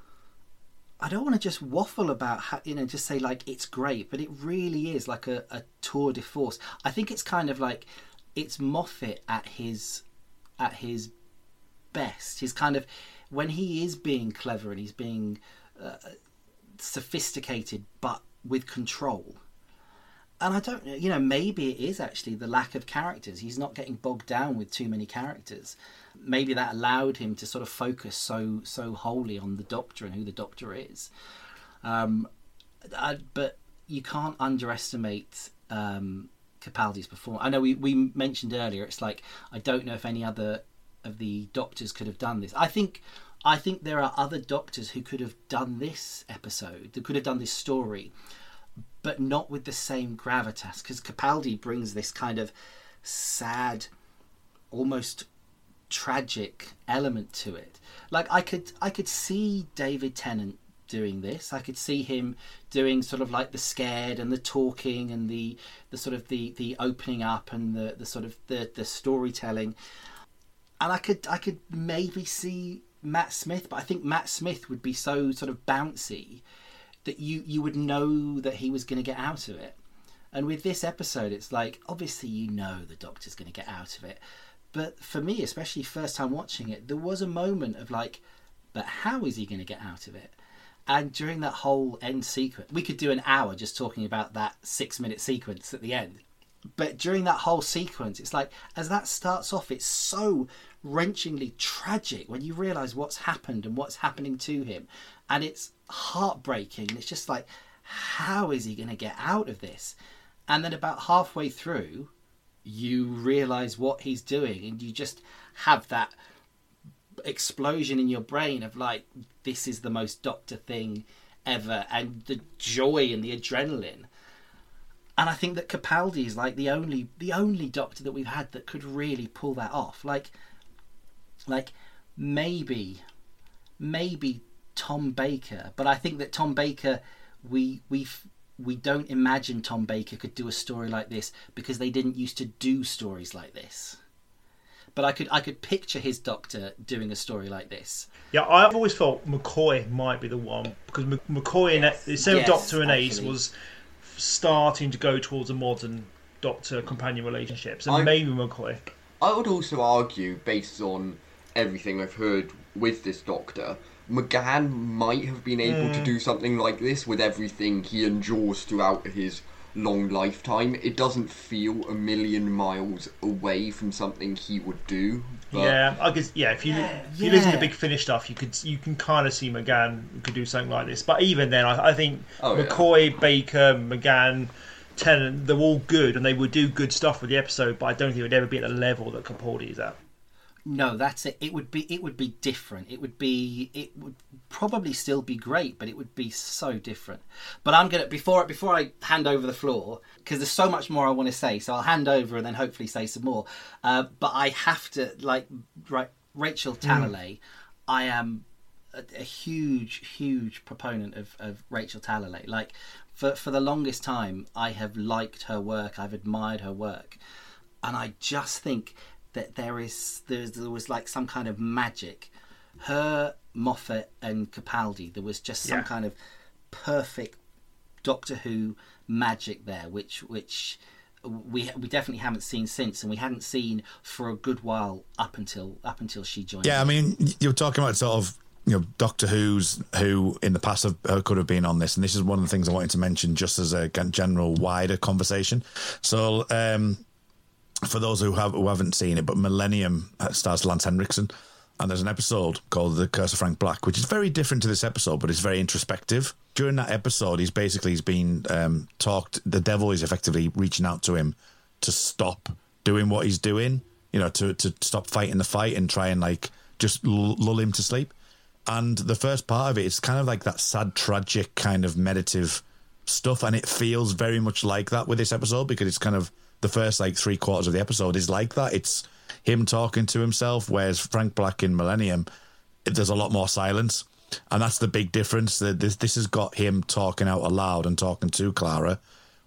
[SPEAKER 4] I don't want to just waffle about how, you know, just say like it's great, but it really is like a, a tour de force. I think it's kind of like it's Moffat at his at his best. He's kind of when he is being clever and he's being uh, sophisticated, but with control. And I don't, you know, maybe it is actually the lack of characters. He's not getting bogged down with too many characters. Maybe that allowed him to sort of focus so so wholly on the Doctor and who the Doctor is. Um, I, but you can't underestimate um, Capaldi's performance. I know we, we mentioned earlier, it's like, I don't know if any other of the Doctors could have done this. I think I think there are other Doctors who could have done this episode, who could have done this story, but not with the same gravitas, because Capaldi brings this kind of sad, almost tragic element to it. Like I could I could see David Tennant doing this. I could see him doing sort of like the scared and the talking and the the sort of the the opening up and the the sort of the the storytelling. And I could I could maybe see Matt Smith, but I think Matt Smith would be so sort of bouncy that you you would know that he was going to get out of it. And with this episode, it's like, obviously you know the Doctor's going to get out of it. But for me, especially first time watching it, there was a moment of like, but how is he going to get out of it? And during that whole end sequence, we could do an hour just talking about that six minute sequence at the end. But during that whole sequence, it's like, as that starts off, it's so wrenchingly tragic when you realise what's happened and what's happening to him. And it's heartbreaking. And it's just like, how is he going to get out of this? And then about halfway through, you realise what he's doing, and you just have that explosion in your brain of like, this is the most Doctor thing ever, and the joy and the adrenaline. And I think that Capaldi is like the only the only Doctor that we've had that could really pull that off. Like, like maybe, maybe Tom Baker, but I think that Tom Baker, we we we don't imagine Tom Baker could do a story like this because they didn't used to do stories like this. But I could I could picture his Doctor doing a story like this.
[SPEAKER 2] Yeah, I've always felt McCoy might be the one, because McCoy in yes. the same
[SPEAKER 4] yes,
[SPEAKER 2] Doctor and Ace
[SPEAKER 4] actually.
[SPEAKER 2] was starting to go towards a modern Doctor companion relationship. So
[SPEAKER 3] I,
[SPEAKER 2] maybe McCoy.
[SPEAKER 3] I would also argue, based on everything I've heard with this Doctor, McGann might have been able mm. to do something like this with everything he endures throughout his long lifetime. It doesn't feel a million miles away from something he would do. But...
[SPEAKER 2] Yeah, I guess. Yeah, if you
[SPEAKER 4] yeah,
[SPEAKER 2] if you
[SPEAKER 4] yeah.
[SPEAKER 2] listen to Big Finish stuff, you could you can kind of see McGann could do something like this. But even then, I, I think
[SPEAKER 3] oh,
[SPEAKER 2] McCoy,
[SPEAKER 3] yeah.
[SPEAKER 2] Baker, McGann, Tennant, they're all good, and they would do good stuff with the episode. But I don't think it would ever be at the level that Capaldi is at.
[SPEAKER 4] No, that's it. It would be it would be different. It would be it would probably still be great, but it would be so different. But I'm gonna before before I hand over the floor, because there's so much more I want to say, so I'll hand over and then hopefully say some more. Uh, but I have to like right, Rachel Talalay. Mm. I am a, a huge huge proponent of, of Rachel Talalay. Like for for the longest time, I have liked her work. I've admired her work, and I just think that there is there, there was like some kind of magic. Her, Moffat and Capaldi, there was just some
[SPEAKER 2] yeah.
[SPEAKER 4] kind of perfect Doctor Who magic there, which which we we definitely haven't seen since, and we hadn't seen for a good while up until up until she joined.
[SPEAKER 5] Yeah, I mean, you were talking about sort of, you know, Doctor Who's who in the past have, uh, could have been on this, and this is one of the things I wanted to mention just as a general wider conversation. So, um, for those who have who haven't seen it, but Millennium stars Lance Henriksen, and there's an episode called The Curse of Frank Black, which is very different to this episode, but it's very introspective. During that episode, he's basically he's been um, talked. The devil is effectively reaching out to him to stop doing what he's doing, you know, to to stop fighting the fight and try and like just lull him to sleep. And the first part of it is kind of like that sad, tragic kind of meditative stuff, and it feels very much like that with this episode, because it's kind of the first like three quarters of the episode is like that. It's him talking to himself, whereas Frank Black in Millennium, there's a lot more silence, and that's the big difference. That this this has got him talking out aloud and talking to Clara,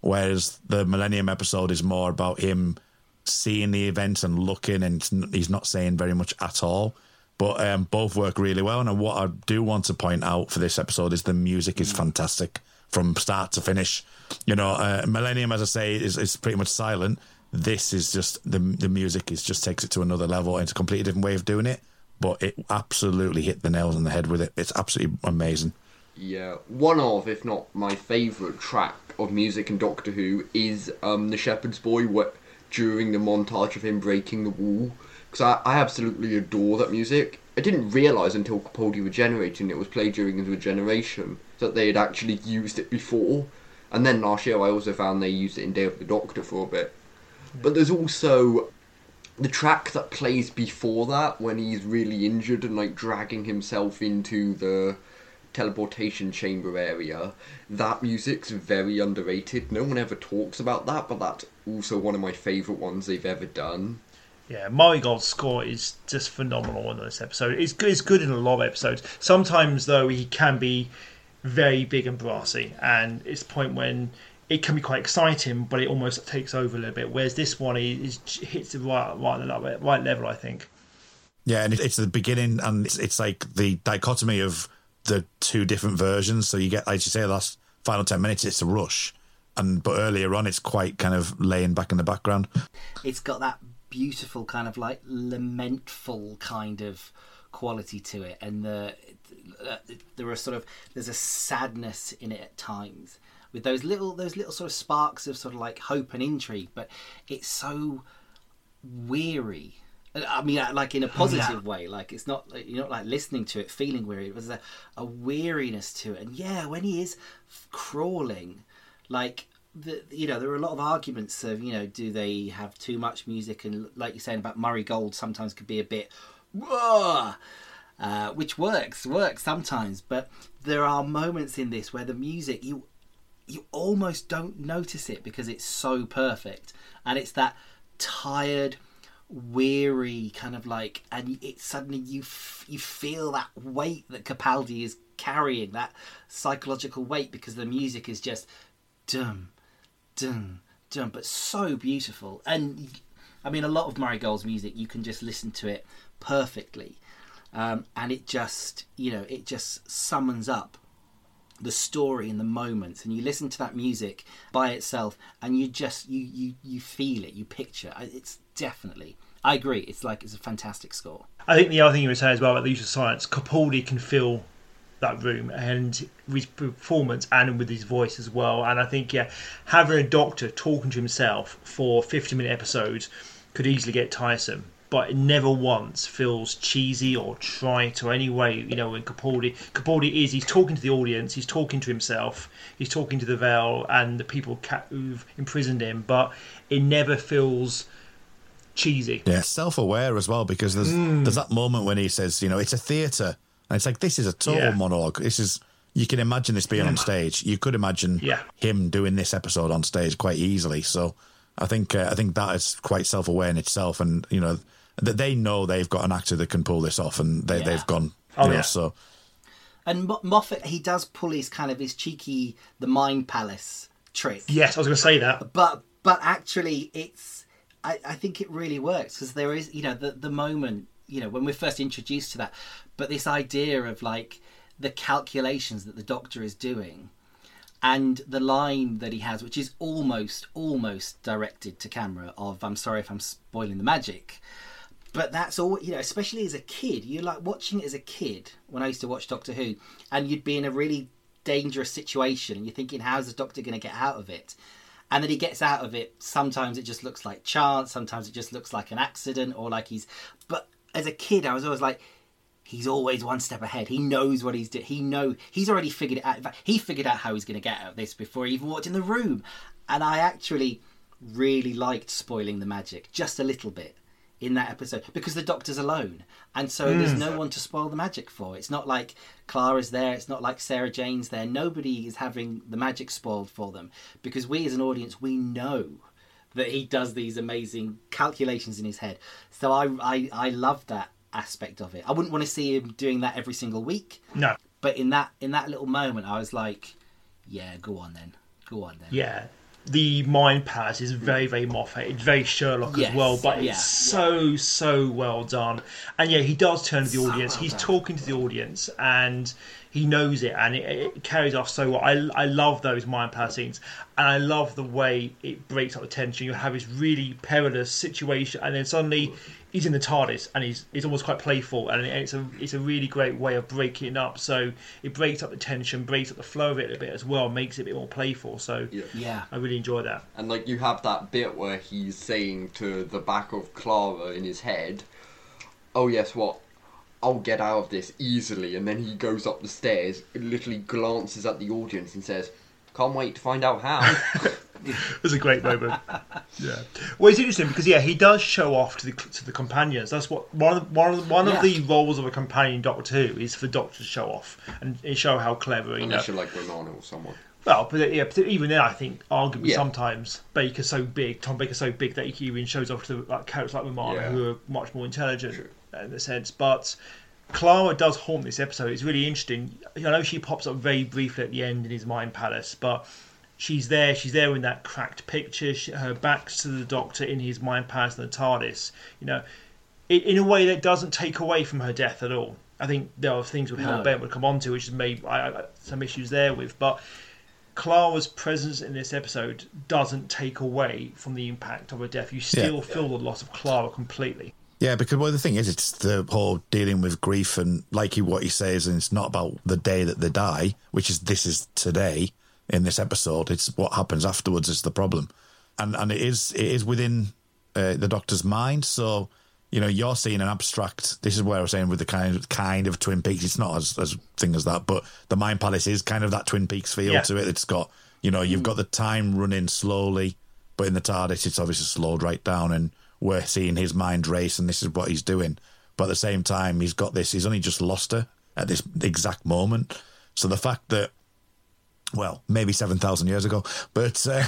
[SPEAKER 5] whereas the Millennium episode is more about him seeing the event and looking, and he's not saying very much at all. But um, both work really well. And what I do want to point out for this episode is the music is fantastic from start to finish. You know, uh, Millennium, as I say, is, is pretty much silent. This is just, the the music is just takes it to another level. And it's a completely different way of doing it. But it absolutely hit the nails on the head with it. It's absolutely amazing.
[SPEAKER 3] Yeah, one of, if not my favourite track of music in Doctor Who is um, The Shepherd's Boy, wh- during the montage of him breaking the wall. Because I, I absolutely adore that music. I didn't realise until Capaldi regenerating it was played during his regeneration that they had actually used it before. And then last year I also found they used it in Day of the Doctor for a bit. Yeah. But there's also the track that plays before that when he's really injured and like dragging himself into the teleportation chamber area. That music's very underrated. No one ever talks about that, but that's also one of my favourite ones they've ever done.
[SPEAKER 2] Yeah, Marigold's score is just phenomenal in this episode. It's good, it's good in a lot of episodes. Sometimes, though, he can be very big and brassy, and it's the point when it can be quite exciting, but it almost takes over a little bit. Whereas this one is hits the right, right, right level, I think.
[SPEAKER 5] Yeah, and it's the beginning, and it's, it's like the dichotomy of the two different versions. So you get, as you say, the last final ten minutes, it's a rush, and but earlier on, it's quite kind of laying back in the background.
[SPEAKER 4] It's got that beautiful kind of like lamentful kind of quality to it, and the uh, there are sort of there's a sadness in it at times with those little those little sort of sparks of sort of like hope and intrigue, but it's so weary. I mean, like in a positive way. Like it's not you're not like listening to it feeling weary. It was a, a weariness to it, and yeah, when he is crawling, like. The, you know, there are a lot of arguments of, you know, do they have too much music, and like you're saying about Murray Gold sometimes could be a bit whoa, uh, which works works sometimes, but there are moments in this where the music you you almost don't notice it because it's so perfect, and it's that tired, weary kind of like, and it suddenly you f- you feel that weight that Capaldi is carrying, that psychological weight, because the music is just dum dun dun, but so beautiful. And I mean, a lot of Murray Gold's music, you can just listen to it perfectly, um, and it just, you know, it just summons up the story and the moments, and you listen to that music by itself, and you just you you you feel it, you picture. It's definitely, I agree. It's like it's a fantastic score.
[SPEAKER 2] I think the other thing you were saying as well about the use of silence, Capaldi can feel that room, and with his performance and with his voice as well. And I think, yeah, having a doctor talking to himself for fifty minute episodes could easily get tiresome, but it never once feels cheesy or trite or any way, you know, when Capaldi Capaldi is, he's talking to the audience, he's talking to himself, he's talking to the Vale and the people who've imprisoned him, but it never feels cheesy.
[SPEAKER 5] Yeah, self-aware as well, because there's mm. there's that moment when he says, you know, it's a theatre. And it's like, this is a total yeah. monologue. This is, you can imagine this being yeah. on stage. You could imagine yeah. him doing this episode on stage quite easily. So I think uh, I think that is quite self-aware in itself. And, you know, that they know they've got an actor that can pull this off, and they, yeah. they've gone,
[SPEAKER 2] oh,
[SPEAKER 5] you know,
[SPEAKER 2] yeah.
[SPEAKER 5] so.
[SPEAKER 4] And Mo- Moffat, he does pull his kind of his cheeky, the Mind Palace trick.
[SPEAKER 2] Yes, I was going to say that.
[SPEAKER 4] But but actually, it's, I, I think it really works, because there is, you know, the, the moment, you know, when we're first introduced to that, but this idea of like the calculations that the Doctor is doing, and the line that he has, which is almost, almost directed to camera of, I'm sorry if I'm spoiling the magic, but that's all, you know, especially as a kid, you like watching it as a kid, when I used to watch Doctor Who, and you'd be in a really dangerous situation, and you're thinking, how's the Doctor going to get out of it? And then he gets out of it, sometimes it just looks like chance, sometimes it just looks like an accident, or like he's, but as a kid, I was always like, he's always one step ahead. He knows what he's doing. He know he's already figured it out. In fact, he figured out how he's going to get out of this before he even walked in the room. And I actually really liked spoiling the magic just a little bit in that episode, because the Doctor's alone, and so mm. there's no one to spoil the magic for. It's not like Clara's there. It's not like Sarah Jane's there. Nobody is having the magic spoiled for them, because we as an audience, we know that he does these amazing calculations in his head. So I, I, I love that aspect of it. I wouldn't want to see him doing that every single week.
[SPEAKER 2] No.
[SPEAKER 4] But in that in that little moment, I was like, yeah, go on then. Go on then.
[SPEAKER 2] Yeah. the Mind Palace is very, very Moffat. It's very Sherlock
[SPEAKER 4] Yes,
[SPEAKER 2] as well, but
[SPEAKER 4] yeah.
[SPEAKER 2] it's so, so well done. And yeah, he does turn to the
[SPEAKER 4] So
[SPEAKER 2] audience.
[SPEAKER 4] well
[SPEAKER 2] He's
[SPEAKER 4] done.
[SPEAKER 2] talking to the audience, and he knows it, and it, it carries off so well. I, I love those Mind Palace scenes, and I love the way it breaks up the tension. You have this really perilous situation, and then suddenly he's in the TARDIS, and he's he's almost quite playful, and it's a it's a really great way of breaking it up. So it breaks up the tension, breaks up the flow of it a bit as well, makes it a bit more playful. So
[SPEAKER 3] Yeah.
[SPEAKER 4] Yeah.
[SPEAKER 2] I really enjoy that.
[SPEAKER 3] And like you have that bit where he's saying to the back of Clara in his head, "Oh yes, what? I'll get out of this easily." And then he goes up the stairs, literally glances at the audience and says, "Can't wait to find out how."
[SPEAKER 2] It was a great moment. Yeah. Well, it's interesting because yeah, he does show off to the to the companions. That's what one of the, one of the, one
[SPEAKER 4] Yeah.
[SPEAKER 2] of the roles of a companion Doctor Who is for Doctor to show off and, and show how clever. You know.
[SPEAKER 3] Unless you're like Romano or someone.
[SPEAKER 2] Well, but yeah, but even then, I think arguably
[SPEAKER 3] Yeah.
[SPEAKER 2] sometimes Baker's so big, Tom Baker's so big that he even shows off to like characters like Romana,
[SPEAKER 3] Yeah.
[SPEAKER 2] who are much more intelligent
[SPEAKER 3] True.
[SPEAKER 2] in a sense. But Clara does haunt this episode. It's really interesting. I know she pops up very briefly at the end in his Mind Palace, but she's there. She's there in that cracked picture. She, her back's to the Doctor in his Mind Palace and the TARDIS. You know, in, in a way that doesn't take away from her death at all. I think there are things with Hell
[SPEAKER 4] No.
[SPEAKER 2] Bent would come on to, which has made I, I, some issues there with, but. Clara's presence in this episode doesn't take away from the impact of her death. You still
[SPEAKER 5] Yeah.
[SPEAKER 2] feel the loss of Clara completely.
[SPEAKER 5] Yeah, because well, the thing is, it's the whole dealing with grief, and like he, what he says, and it's not about the day that they die, which is this is today in this episode. It's what happens afterwards is the problem, and and it is it is within uh, the Doctor's mind. So you know, you're seeing an abstract. This is where I was saying with the kind of kind of Twin Peaks. It's not as as thing as that, but the Mind Palace is kind of that Twin Peaks feel
[SPEAKER 2] Yeah.
[SPEAKER 5] to it. It's got you know, you've got the time running slowly, but in the TARDIS, it's obviously slowed right down, and we're seeing his mind race, and this is what he's doing. But at the same time, he's got this. He's only just lost her at this exact moment. So the fact that, well, maybe seven thousand years ago, but uh,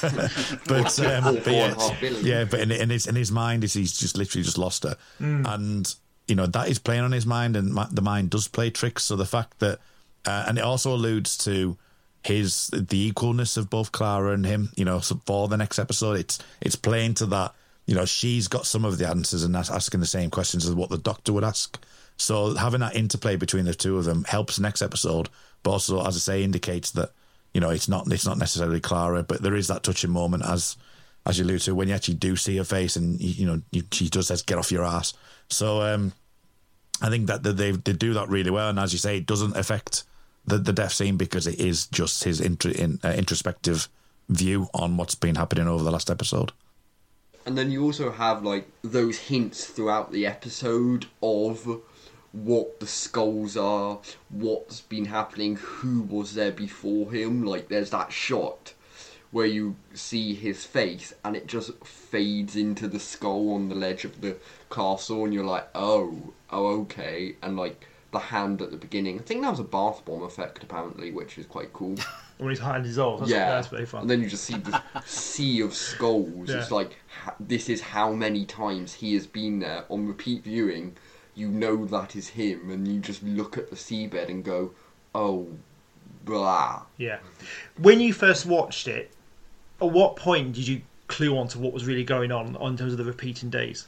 [SPEAKER 5] but, um,
[SPEAKER 3] Or
[SPEAKER 5] but
[SPEAKER 3] four
[SPEAKER 5] yeah,
[SPEAKER 3] and a half billion.
[SPEAKER 5] yeah, but in, in his in his mind, is he's just literally just lost her, and you know that is playing on his mind, and ma- the mind does play tricks. So the fact that, uh, and it also alludes to his the equalness of both Clara and him. You know, so for the next episode, it's it's playing to that. You know, she's got some of the answers and that's asking the same questions as what the Doctor would ask. So having that interplay between the two of them helps next episode, but also, as I say, indicates that, you know, it's not it's not necessarily Clara, but there is that touching moment as as you allude to when you actually do see her face, and you, you know you, she does says get off your ass. So um, I think that they they do that really well, and as you say, it doesn't affect the the death scene because it is just his intro, in, uh, introspective view on what's been happening over the last episode.
[SPEAKER 3] And then you also have like those hints throughout the episode of what the skulls are, what's been happening, who was there before him. Like there's that shot where you see his face and it just fades into the skull on the ledge of the castle, and you're like, oh, oh, okay. And like the hand at the beginning, I think that was a bath bomb effect apparently, which is quite cool.
[SPEAKER 2] When his hand dissolves, that's,
[SPEAKER 3] Yeah,
[SPEAKER 2] that's very fun.
[SPEAKER 3] and then you just see the sea of skulls.
[SPEAKER 2] Yeah.
[SPEAKER 3] It's like ha- this is how many times he has been there on repeat viewing. You know that is him, and you just look at the seabed and go, "Oh, blah."
[SPEAKER 2] Yeah. When you first watched it, at what point did you clue on to what was really going on on terms of the repeating days?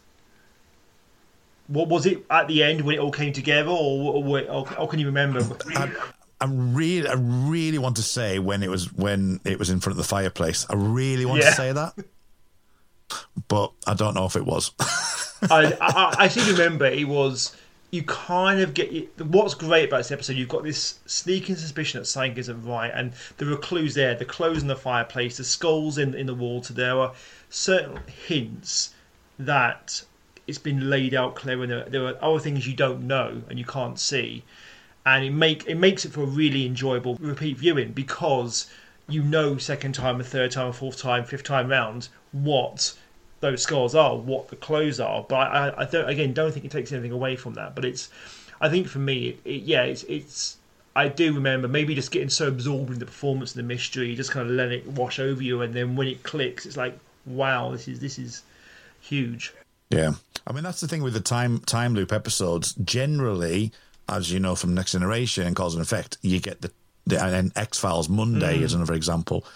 [SPEAKER 2] What was it at the end when it all came together, or or, or, or can you remember?
[SPEAKER 5] I, I really, I really want to say when it was when it was in front of the fireplace. I really want
[SPEAKER 2] Yeah.
[SPEAKER 5] to say that, but I don't know if it was.
[SPEAKER 2] I, I, I seem to remember it was. You kind of get what's great about this episode. You've got this sneaking suspicion that something isn't right, and there are clues there. The clothes in the fireplace, the skulls in in the water. There are certain hints that it's been laid out clear, and there, there are other things you don't know and you can't see, and it make it makes it for a really enjoyable repeat viewing because you know second time, a third time, a fourth time, fifth time round what those skulls are, what the clothes are. But I, I don't, again, don't think it takes anything away from that. But it's, I think for me, it, it, yeah, it's, it's. I do remember maybe just getting so absorbed in the performance and the mystery, just kind of letting it wash over you, and then when it clicks, it's like, wow, this is this is huge.
[SPEAKER 5] Yeah, I mean that's the thing with the time time loop episodes. Generally, as you know from Next Generation and Cause and Effect, you get the, the and X Files Monday
[SPEAKER 2] Mm.
[SPEAKER 5] is another example.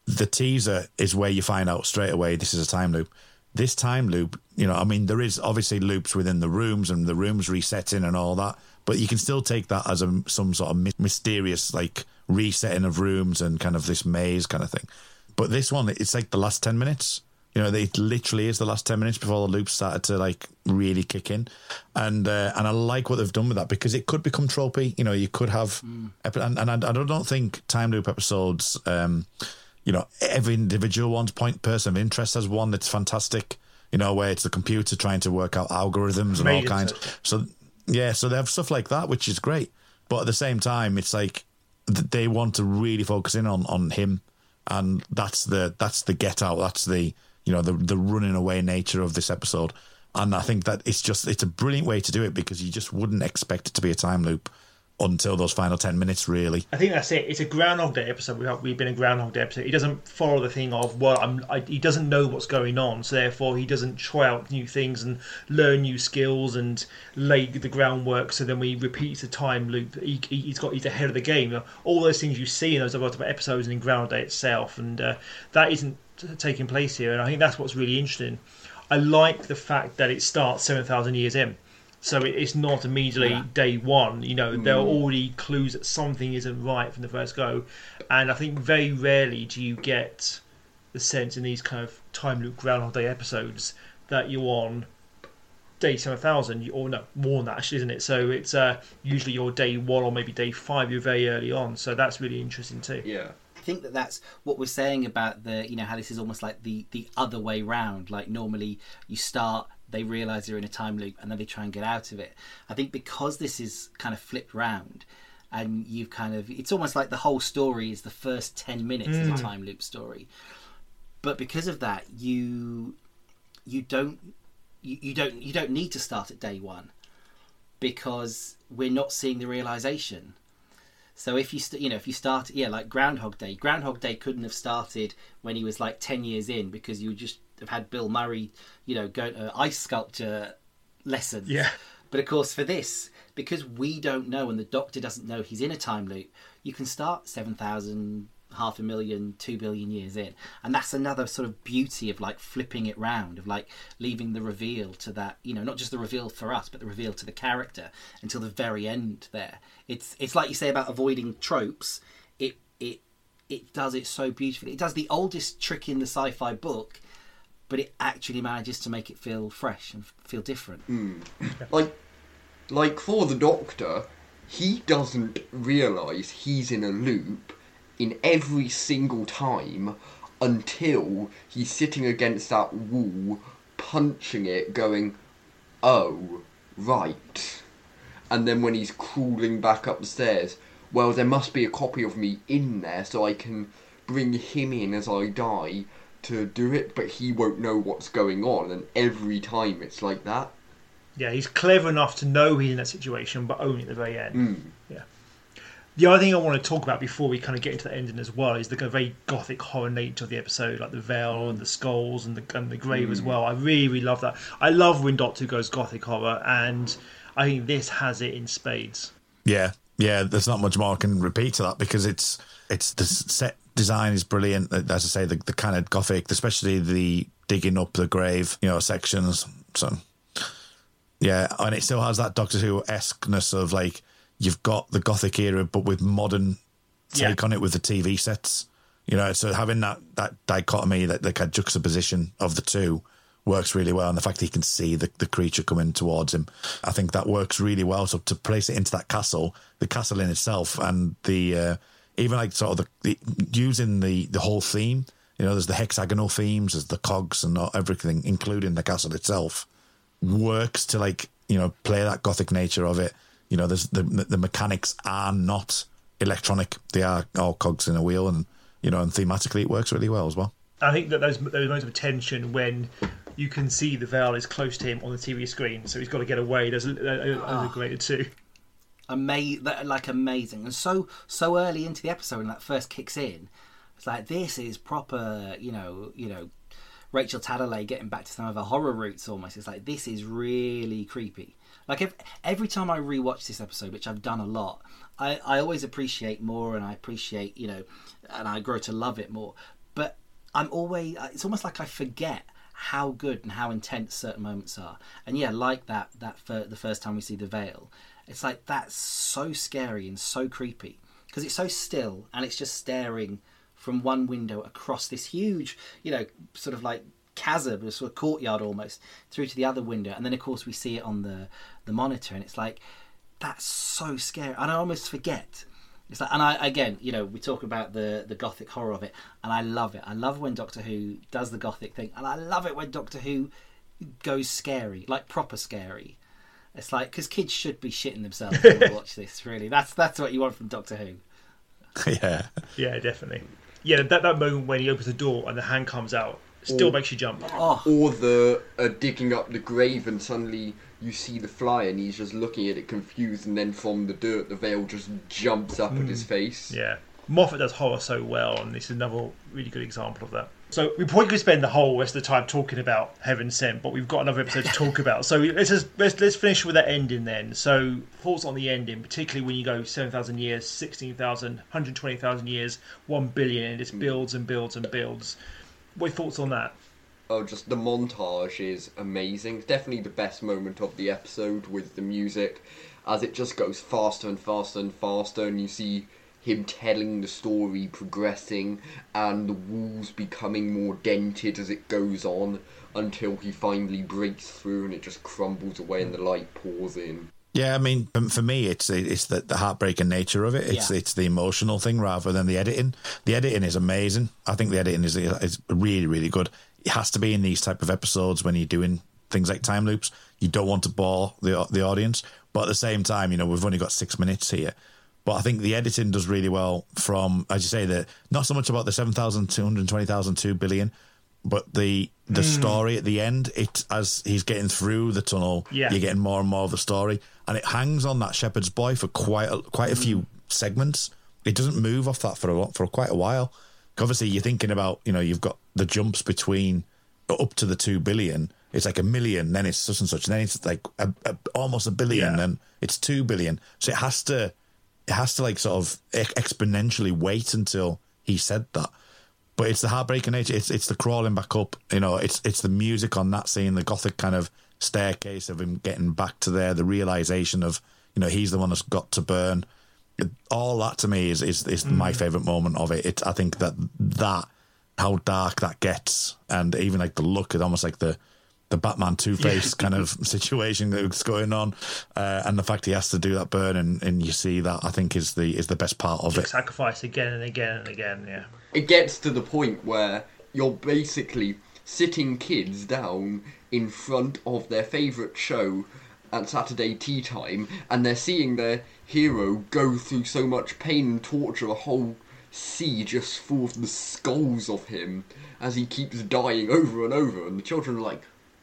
[SPEAKER 5] the teaser is where you find out straight away this is a time loop. This time loop, you know, I mean, there is obviously loops within the rooms and the rooms resetting and all that, but you can still take that as a, some sort of mysterious, like, resetting of rooms and kind of this maze kind of thing. But this one, it's like the last ten minutes. You know, it literally is the last ten minutes before the loop started to, like, really kick in. And uh, and I like what they've done with that because it could become tropey. You know, you could have... Mm. And, and I, I don't think time loop episodes... Um, You know, every individual one's point person of interest has one that's fantastic, you know, where it's the computer trying to work out algorithms and all kinds. So, yeah, so they have stuff like that, which is great. But at the same time, it's like they want to really focus in on, on him. And that's the that's the get out. That's the, you know, the, the running away nature of this episode. And I think that it's just, it's a brilliant way to do it because you just wouldn't expect it to be a time loop until those final ten minutes, really.
[SPEAKER 2] I think that's it. It's a Groundhog Day episode. We've, we've been a Groundhog Day episode. He doesn't follow the thing of, well, I'm, I, he doesn't know what's going on, so therefore he doesn't try out new things and learn new skills and lay the groundwork, so then we repeat the time loop. He, he's got he's ahead of the game. You know, all those things you see in those other episodes and in Groundhog Day itself, and uh, that isn't taking place here, and I think that's what's really interesting. I like the fact that it starts seven thousand years in. So it's not immediately yeah. day one. You know, mm. there are already clues that something isn't right from the first go. And I think very rarely do you get the sense in these kind of time loop Groundhog Day episodes that you're on day seven thousand, or no, more than that actually, isn't it? So it's uh, usually your day one or maybe day five, you're very early on. So that's really interesting too.
[SPEAKER 3] Yeah.
[SPEAKER 4] I think that that's what we're saying about the, you know, how this is almost like the, the other way round. Like normally you start... they realise they're in a time loop and then they try and get out of it. I think because this is kind of flipped round and you've kind of... it's almost like the whole story is the first ten minutes mm. is a time loop story. But because of that, you you don't you, you don't you don't need to start at day one because we're not seeing the realisation. So if you st- you know if you start yeah like Groundhog Day, Groundhog Day couldn't have started when he was like ten years in because you would just have had Bill Murray, you know, go to ice sculpture lessons.
[SPEAKER 2] Yeah.
[SPEAKER 4] But of course for this, because we don't know and the Doctor doesn't know he's in a time loop, you can start seven thousand, half a million, two billion years in. And that's another sort of beauty of like flipping it round, of like leaving the reveal to that, you know, not just the reveal for us, but the reveal to the character until the very end there. It's it's like you say about avoiding tropes. It it it does it so beautifully. It does the oldest trick in the sci-fi book, but it actually manages to make it feel fresh and feel different.
[SPEAKER 3] Mm. Like, like for the Doctor, he doesn't realise he's in a loop in every single time until he's sitting against that wall, punching it, going, oh, right. And then when he's crawling back up the stairs, well, there must be a copy of me in there so I can bring him in as I die to do it, but he won't know what's going on, and every time it's like that.
[SPEAKER 2] Yeah, he's clever enough to know he's in that situation, but only at the very end.
[SPEAKER 3] Mm.
[SPEAKER 2] Yeah. The other thing I want to talk about before we kind of get into the ending as well is the kind of very gothic horror nature of the episode, like the veil and the skulls and the and the grave mm. as well. I really, really love that. I love when Doctor Who goes gothic horror, and I think this has it in spades.
[SPEAKER 5] Yeah, yeah. There's not much more I can repeat to that because it's it's the set design is brilliant. As I say, the, the kind of gothic, especially the digging up the grave, you know, sections. So yeah, and it still has that Doctor Who-esqueness of like you've got the gothic era, but with modern take yeah. on it with the T V sets. You know, so having that that dichotomy, that the kind of juxtaposition of the two works really well, and the fact that he can see the, the creature coming towards him, I think that works really well. So to place it into that castle, the castle in itself, and the uh, even like sort of the, the using the the whole theme. You know, there's the hexagonal themes, there's the cogs and everything, including the castle itself, works to like you know play that gothic nature of it. You know, there's the the mechanics are not electronic; they are all cogs in a wheel, and you know, and thematically it works really well as well.
[SPEAKER 2] I think that those those moments of tension when you can see the veil is close to him on the T V screen, so he's got to get away. Those are oh, great too.
[SPEAKER 4] Amazing, like amazing, and so so early into the episode when that first kicks in, it's like this is proper. You know, you know, Rachel Talalay getting back to some of her horror roots almost. It's like this is really creepy. Like if, every time I rewatch this episode, which I've done a lot, I, I always appreciate more, and I appreciate you know, and I grow to love it more. but I'm always, it's almost like I forget how good and how intense certain moments are. And yeah, like that, that for the first time we see the veil, it's like, that's so scary and so creepy because it's so still and it's just staring from one window across this huge, you know, sort of like chasm, a sort of courtyard almost, through to the other window. And then of course we see it on the, the monitor and it's like, that's so scary. And I almost forget. It's like, and I, again, you know, we talk about the, the gothic horror of it, and I love it. I love when Doctor Who does the gothic thing, and I love it when Doctor Who goes scary, like proper scary. It's like, because kids should be shitting themselves when they watch this, really. That's that's what you want from Doctor Who.
[SPEAKER 5] Yeah.
[SPEAKER 2] Yeah, definitely. Yeah, that, that moment when he opens the door and the hand comes out still
[SPEAKER 3] or,
[SPEAKER 2] makes you jump.
[SPEAKER 4] Oh.
[SPEAKER 3] Or the uh, digging up the grave and suddenly you see the fly and he's just looking at it confused, and then from the dirt the veil just jumps up mm. at his face.
[SPEAKER 2] Yeah. Moffat does horror so well, and this is another really good example of that. So we probably could spend the whole rest of the time talking about Heaven Sent, but we've got another episode to talk about. So let's just, let's, let's finish with that ending then. So thoughts on the ending, particularly when you go seven thousand years, sixteen thousand, one hundred twenty thousand years, one billion, and it just builds and builds and builds. What are your thoughts on that?
[SPEAKER 3] Oh, just the montage is amazing. Definitely the best moment of the episode with the music, as it just goes faster and faster and faster, and you see him telling the story, progressing, and the walls becoming more dented as it goes on, until he finally breaks through and it just crumbles away and the light pours in.
[SPEAKER 5] Yeah, I mean, for me, it's it's the, the heartbreaking nature of it. It's yeah. it's the emotional thing rather than the editing. The editing is amazing. I think the editing is is really, really good. It has to be in these type of episodes when you're doing things like time loops. You don't want to bore the the audience, but at the same time, you know, we've only got six minutes here. But I think the editing does really well from, as you say, the not so much about the seven thousand two hundred twenty thousand two billion, but the the mm. story at the end. It as he's getting through the tunnel, yeah. you're getting more and more of the story, and it hangs on that shepherd's boy for quite a, quite a few segments. It doesn't move off that for a for quite a while. Obviously, you're thinking about, you know, you've got the jumps between up to the two billion. It's like a million, then it's such and such, and then it's like a, a, almost a billion, yeah. then it's two billion. So it has to. It has to like sort of exponentially wait until he said that. But it's the heartbreaking nature. It's it's the crawling back up. You know, it's it's the music on that scene, the gothic kind of staircase of him getting back to there, the realization of, you know, he's the one that's got to burn. It, all that to me is is, is mm. my favourite moment of it. It I think that that how dark that gets, and even like the look, it's almost like the the Batman Two-Face yeah. kind of situation that's going on, uh, and the fact he has to do that burn, and, and you see that, I think is the is the best part of it.
[SPEAKER 2] Sacrifice again and again and again, yeah.
[SPEAKER 3] It gets to the point where you're basically sitting kids down in front of their favourite show at Saturday tea time, and they're seeing their hero go through so much pain and torture, a whole sea just full of the skulls of him as he keeps dying over and over, and the children are like,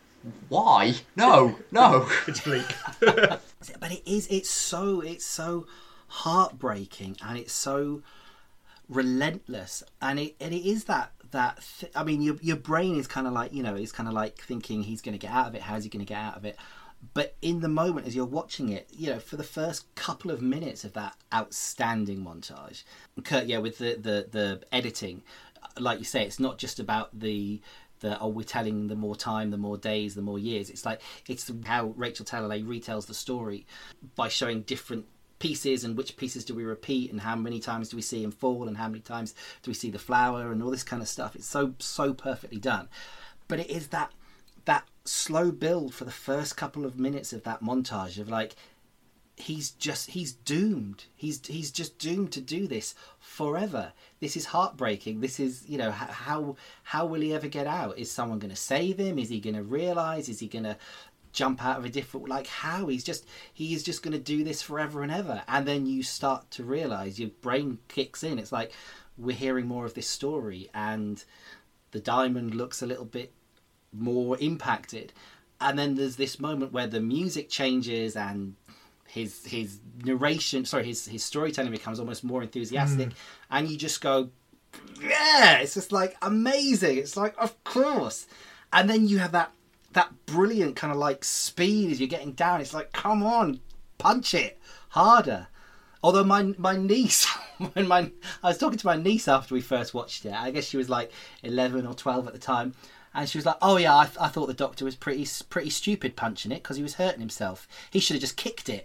[SPEAKER 3] why? No, no.
[SPEAKER 2] It's bleak.
[SPEAKER 4] But it is, it's so, it's so heartbreaking, and it's so relentless, and it, and it is that, that, th- I mean, your your brain is kind of like, you know, it's kind of like thinking he's going to get out of it, how's he going to get out of it? But in the moment, as you're watching it, you know, for the first couple of minutes of that outstanding montage, Kurt, yeah, with the, the, the editing, like you say, it's not just about the, the, oh, we're telling the more time, the more days, the more years. It's like, it's how Rachel Talalay retells the story by showing different pieces, and which pieces do we repeat, and how many times do we see him fall, and how many times do we see the flower, and all this kind of stuff. It's so, so perfectly done. But it is that, that slow build for the first couple of minutes of that montage of like, he's just he's doomed he's he's just doomed to do this forever. This is heartbreaking. This is, you know, how how will he ever get out? Is someone going to save him? Is he going to realize? Is he going to jump out of a different, like, how he's just he is just going to do this forever and ever? And then you start to realize, your brain kicks in. It's like, we're hearing more of this story, and the diamond looks a little bit more impacted, and then there's this moment where the music changes and his his narration sorry his his storytelling becomes almost more enthusiastic, mm. and you just go, yeah, it's just like amazing. It's like, of course. And then you have that that brilliant kind of like speed as you're getting down. It's like, come on, punch it harder. Although my my niece when my I was talking to my niece after we first watched it. I guess she was like eleven or twelve at the time, and she was like, "Oh yeah, I, I thought the Doctor was pretty pretty stupid punching it because he was hurting himself. He should have just kicked it."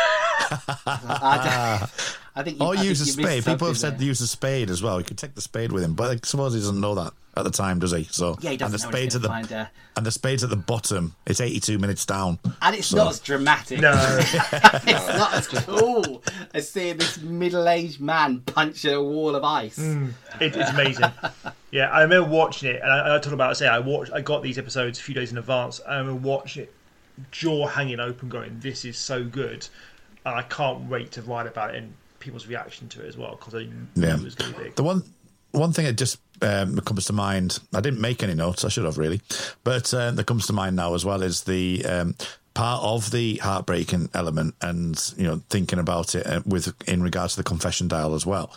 [SPEAKER 4] I, I think. You,
[SPEAKER 5] or
[SPEAKER 4] I
[SPEAKER 5] use
[SPEAKER 4] think
[SPEAKER 5] a
[SPEAKER 4] you missed
[SPEAKER 5] spade. People have
[SPEAKER 4] something
[SPEAKER 5] said
[SPEAKER 4] there.
[SPEAKER 5] use a spade as well. You could take the spade with him, but I suppose he doesn't know that at the time, does he? So
[SPEAKER 4] Yeah, he doesn't
[SPEAKER 5] and the
[SPEAKER 4] know
[SPEAKER 5] spade's at
[SPEAKER 4] he's
[SPEAKER 5] the
[SPEAKER 4] gonna find, uh,
[SPEAKER 5] and the spade's at the bottom. It's eighty-two minutes down.
[SPEAKER 4] And it's
[SPEAKER 5] So-
[SPEAKER 4] not as dramatic.
[SPEAKER 2] No.
[SPEAKER 4] It's not as cool as seeing this middle-aged man punch a wall of ice.
[SPEAKER 2] It, it's amazing. Yeah, I remember watching it, and I, I talked about. Say, I watched. I got these episodes a few days in advance. I remember watching it, jaw hanging open, going, "This is so good," and I can't wait to write about it and people's reaction to it as well because I knew
[SPEAKER 5] Yeah.
[SPEAKER 2] it was going to be big.
[SPEAKER 5] The one one thing that just um, comes to mind, I didn't make any notes, I should have really, but uh, that comes to mind now as well is the um, part of the heartbreaking element, and you know, thinking about it uh, with in regards to the confession dial as well,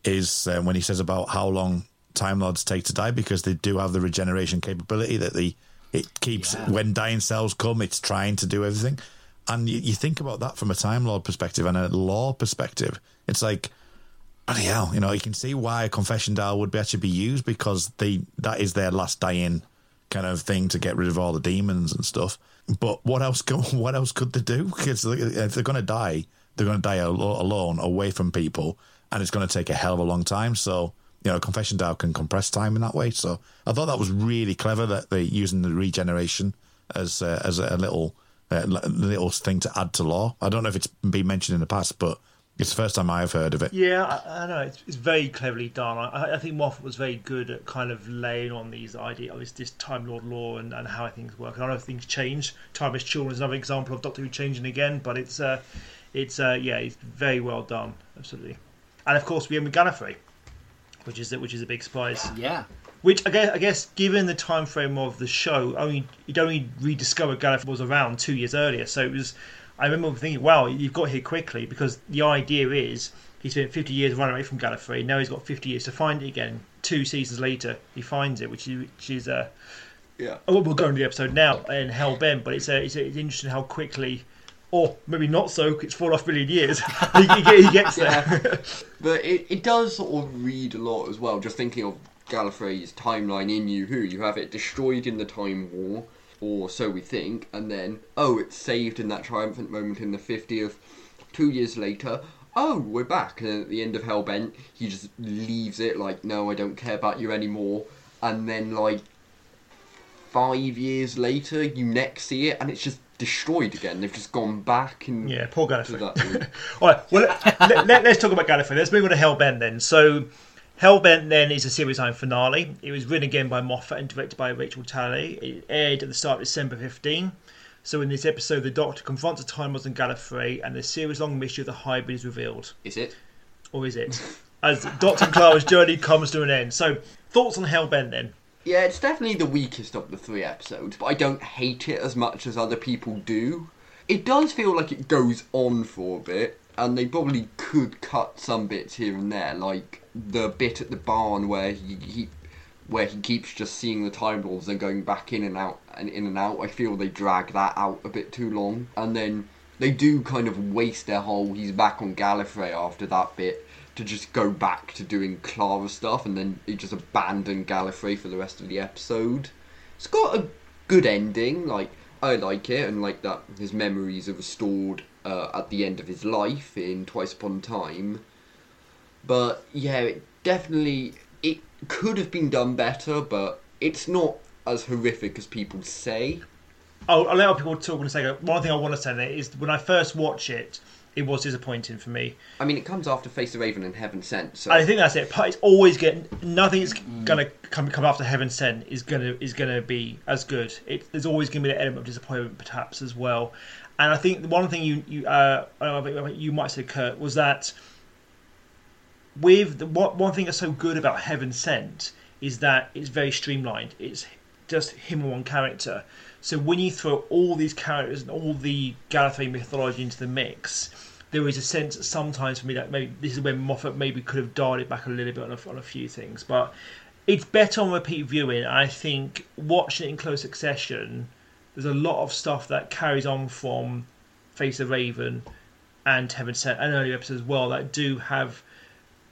[SPEAKER 5] is uh, when he says about how long Time Lords take to die, because they do have the regeneration capability that the it keeps
[SPEAKER 4] Yeah.
[SPEAKER 5] when dying cells come, it's trying to do everything. And you, you think about that from a Time Lord perspective and a law perspective. It's like, bloody hell, you know, you can see why a confession dial would be actually be used, because they that is their last dying kind of thing to get rid of all the demons and stuff. But what else? Go, what else could they do? Because if they're going to die, they're going to die alo- alone, away from people, and it's going to take a hell of a long time. So, you know, confession dial can compress time in that way. So I thought that was really clever that they're using the regeneration as uh, as a little uh, little thing to add to lore. I don't know if it's been mentioned in the past, but it's the first time I've heard of it.
[SPEAKER 2] Yeah, I, I know it's, it's very cleverly done. I, I think Moffat was very good at kind of laying on these ideas, this, this Time Lord law and, and how things work. And I know things change. Time as Children is another example of Doctor Who changing again, but it's uh, it's uh, yeah, it's very well done, absolutely. And of course, we end with Gallifrey, which is which is a big surprise.
[SPEAKER 4] Yeah.
[SPEAKER 2] Which I guess, I guess, given the time frame of the show, only you'd only rediscovered Gallifrey was around two years earlier. So it was. I remember thinking, "Wow, you've got here quickly," because the idea is he spent fifty years running away from Gallifrey. Now he's got fifty years to find it again. Two seasons later, he finds it, which is which is uh,
[SPEAKER 3] Yeah.
[SPEAKER 2] oh, we'll go into the episode now in Hellbent. But it's uh, it's, it's interesting how quickly, or maybe not so, it's four and a half million years. he, he, he gets there.
[SPEAKER 3] Yeah. But it, it does sort of read a lot as well, just thinking of Gallifrey's timeline in New Who. You have it destroyed in the Time War, or so we think, and then, oh, it's saved in that triumphant moment in the fiftieth. Two years later, oh, we're back. And then at the end of Hellbent, he just leaves it like, no, I don't care about you anymore. And then, like, five years later, you next see it, and it's just destroyed again. They've just gone back and
[SPEAKER 2] Yeah, poor
[SPEAKER 3] to
[SPEAKER 2] Gallifrey.
[SPEAKER 3] that.
[SPEAKER 2] All right, well, let, let, let's talk about Gallifrey. Let's move on to Hellbent then. So, Hellbent then is a series nine finale. It was written again by Moffat and directed by Rachel Talalay. It aired at the start of December fifteenth. So, in this episode, the Doctor confronts the Time Lords in Gallifrey, and the series-long mystery of the hybrid is revealed.
[SPEAKER 3] Is it?
[SPEAKER 2] Or is it? As Doctor and Clara's journey comes to an end. So, thoughts on Hellbent then?
[SPEAKER 3] Yeah, it's definitely the weakest of the three episodes, but I don't hate it as much as other people do. It does feel like it goes on for a bit, and they probably could cut some bits here and there, like the bit at the barn where he, he where he keeps just seeing the Time Lords and going back in and out and in and out. I feel they drag that out a bit too long, and then they do kind of waste their whole he's back on Gallifrey after that bit to just go back to doing Clara stuff, and then he just abandon Gallifrey for the rest of the episode. It's got a good ending, like, I like it, and like that his memories are restored uh, at the end of his life in Twice Upon a Time. But yeah, it definitely, it could have been done better, but it's not as horrific as people say.
[SPEAKER 2] I'll, I'll let other people talk in a second. One thing I want to say there is when I first watched it, it was disappointing for me.
[SPEAKER 3] I mean, it comes after Face the Raven and Heaven Sent, so
[SPEAKER 2] I think that's it. It's always getting nothing is gonna come come after Heaven Sent is gonna is gonna be as good. It, there's always gonna be an element of disappointment, perhaps as well. And I think one thing you you uh you might say, Kurt, was that with the, what one thing that's so good about Heaven Sent is that it's very streamlined. It's just him and one character. So when you throw all these characters and all the Gallifrey mythology into the mix, there is a sense sometimes for me that maybe this is when Moffat maybe could have dialed it back a little bit on a, on a few things. But it's better on repeat viewing. I think watching it in close succession, there's a lot of stuff that carries on from Face the Raven and Heaven Sent and earlier episodes as well that do have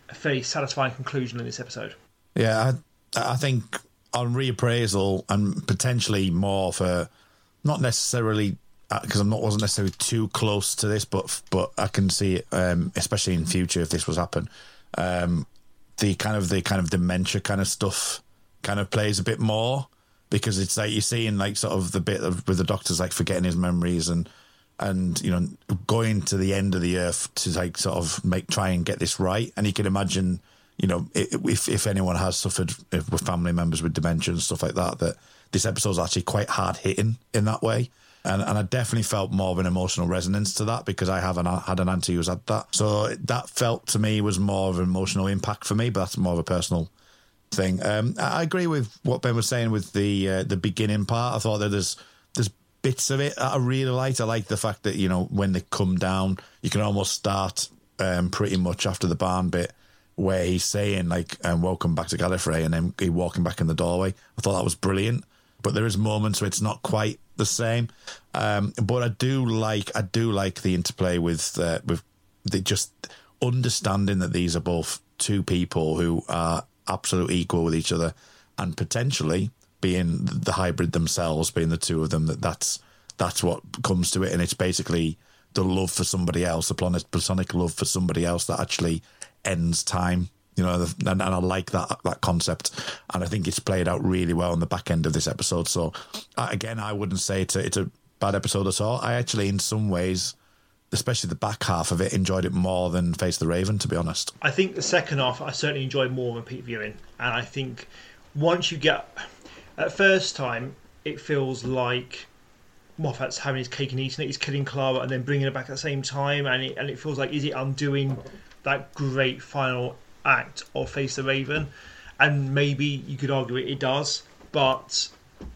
[SPEAKER 2] a fairly satisfying conclusion in this episode.
[SPEAKER 5] Yeah, I, I think on reappraisal and potentially more for not necessarily because I'm not wasn't necessarily too close to this, but but I can see it, um, especially in future if this was happen. Um, the kind of the kind of dementia kind of stuff kind of plays a bit more because it's like you're seeing like sort of the bit of with the doctor's like forgetting his memories and and you know going to the end of the earth to like sort of make try and get this right. And you can imagine, you know, if if anyone has suffered with family members with dementia and stuff like that, that this episode's actually quite hard hitting in that way. And and I definitely felt more of an emotional resonance to that because I have an, had an auntie who's had that. So that felt to me was more of an emotional impact for me, but that's more of a personal thing. Um, I agree with what Ben was saying with the uh, the beginning part. I thought that there's there's bits of it that I really liked. I like the fact that, you know, when they come down, you can almost start um, pretty much after the barn bit where he's saying like, um, welcome back to Gallifrey, and then he walking back in the doorway. I thought that was brilliant. But there is moments where it's not quite the same. Um, but I do like I do like the interplay with uh, with the just understanding that these are both two people who are absolutely equal with each other, and potentially being the hybrid themselves, being the two of them. That that's that's what comes to it, and it's basically the love for somebody else, the platonic love for somebody else that actually ends time. You know, and, and I like that that concept, and I think it's played out really well on the back end of this episode. So, uh, again, I wouldn't say it's a, it's a bad episode at all. I actually, in some ways, especially the back half of it, enjoyed it more than Face the Raven, to be honest.
[SPEAKER 2] I think the second half I certainly enjoyed more than repeat viewing, and I think once you get at first time, it feels like Moffat's having his cake and eating it. He's killing Clara and then bringing her back at the same time, and it, and it feels like is he undoing that great final act of Face the Raven? And maybe you could argue it, it does, but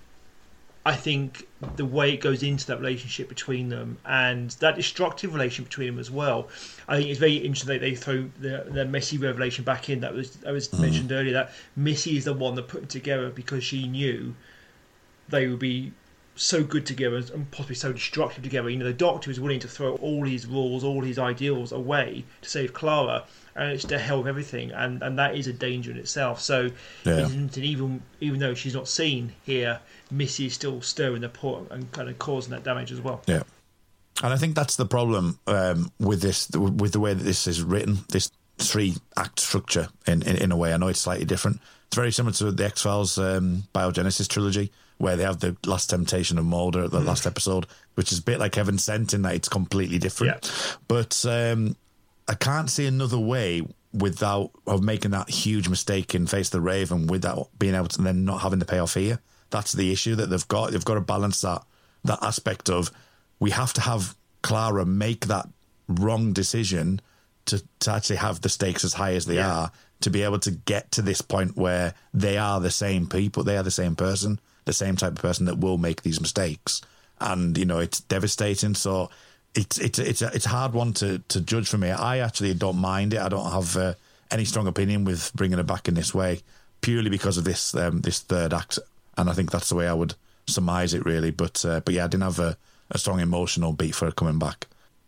[SPEAKER 2] I think the way it goes into that relationship between them and that destructive relation between them as well, I think it's very interesting that they throw the, the Missy revelation back in. That was that was mm. mentioned earlier, that Missy is the one that put them together because she knew they would be so good together and possibly so destructive together. You know, the Doctor was willing to throw all his rules, all his ideals away to save Clara, and it's to hell with everything, and, and that is a danger in itself. So
[SPEAKER 5] yeah.
[SPEAKER 2] even even though she's not seen here, Missy is still stirring the pot and kind of causing that damage as well.
[SPEAKER 5] Yeah, and I think that's the problem um, with this, with the way that this is written, this three act structure. In, in in a way, I know it's slightly different. It's very similar to the X-Files um, Biogenesis trilogy, where they have the Last Temptation of Mulder at the mm. last episode, which is a bit like Heaven Sent in that it's completely different. Yeah. But um, I can't see another way without of making that huge mistake in Face the Raven without being able to and then not having the payoff here. That's the issue that they've got. They've got to balance that that aspect of we have to have Clara make that wrong decision to, to actually have the stakes as high as they yeah. are, to be able to get to this point where they are the same people, they are the same person, the same type of person that will make these mistakes. And, you know, it's devastating. So it's it's it's a, it's a hard one to, to judge for me. I actually don't mind it. I don't have uh, any strong opinion with bringing it back in this way, purely because of this um, this third act. And I think that's the way I would surmise it, really. But uh, but yeah, I didn't have a, a strong emotional beat for it coming back.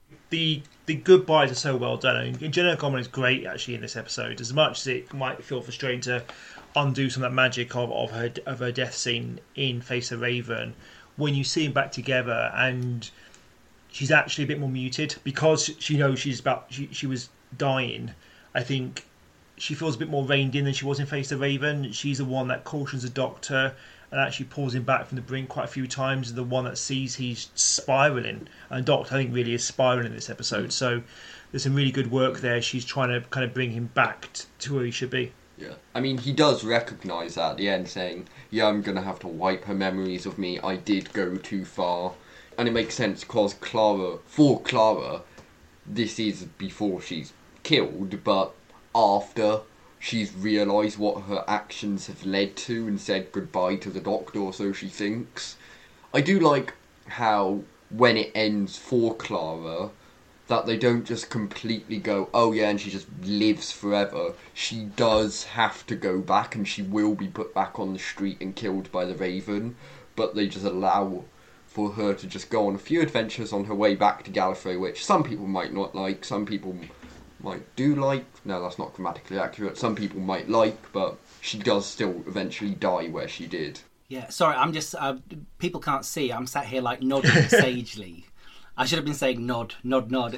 [SPEAKER 2] The the goodbyes are so well done. I mean, Jenna Coleman is great actually in this episode. As much as it might feel frustrating to undo some of that magic of, of her of her death scene in Face the Raven, when you see them back together and she's actually a bit more muted because she knows she's about she, she was dying. I think she feels a bit more reined in than she was in Face the Raven. She's the one that cautions the Doctor and actually pulls him back from the brink quite a few times, and the one that sees he's spiralling. And Doctor, I think, really is spiralling in this episode. So there's some really good work there. She's trying to kind of bring him back t- to where he should be.
[SPEAKER 3] Yeah, I mean, he does recognise that at the end, saying, yeah, I'm going to have to wipe her memories of me. I did go too far. And it makes sense because Clara, for Clara, this is before she's killed, but after she's realised what her actions have led to and said goodbye to the Doctor, or so she thinks. I do like how, when it ends for Clara, that they don't just completely go, oh yeah, and she just lives forever. She does have to go back, and she will be put back on the street and killed by the Raven, but they just allow for her to just go on a few adventures on her way back to Gallifrey, which some people might not like, some people might do like. No, that's not grammatically accurate. Some people might like, but she does still eventually die where she did.
[SPEAKER 4] Yeah, sorry, I'm just... Uh, people can't see. I'm sat here, like, nodding sagely. I should have been saying nod, nod, nod.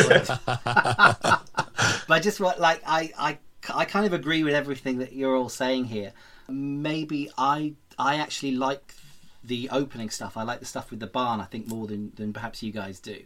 [SPEAKER 4] But I just want, like, I, I, I kind of agree with everything that you're all saying here. Maybe I I actually like the opening stuff. I like the stuff with the barn, I think, more than, than perhaps you guys do.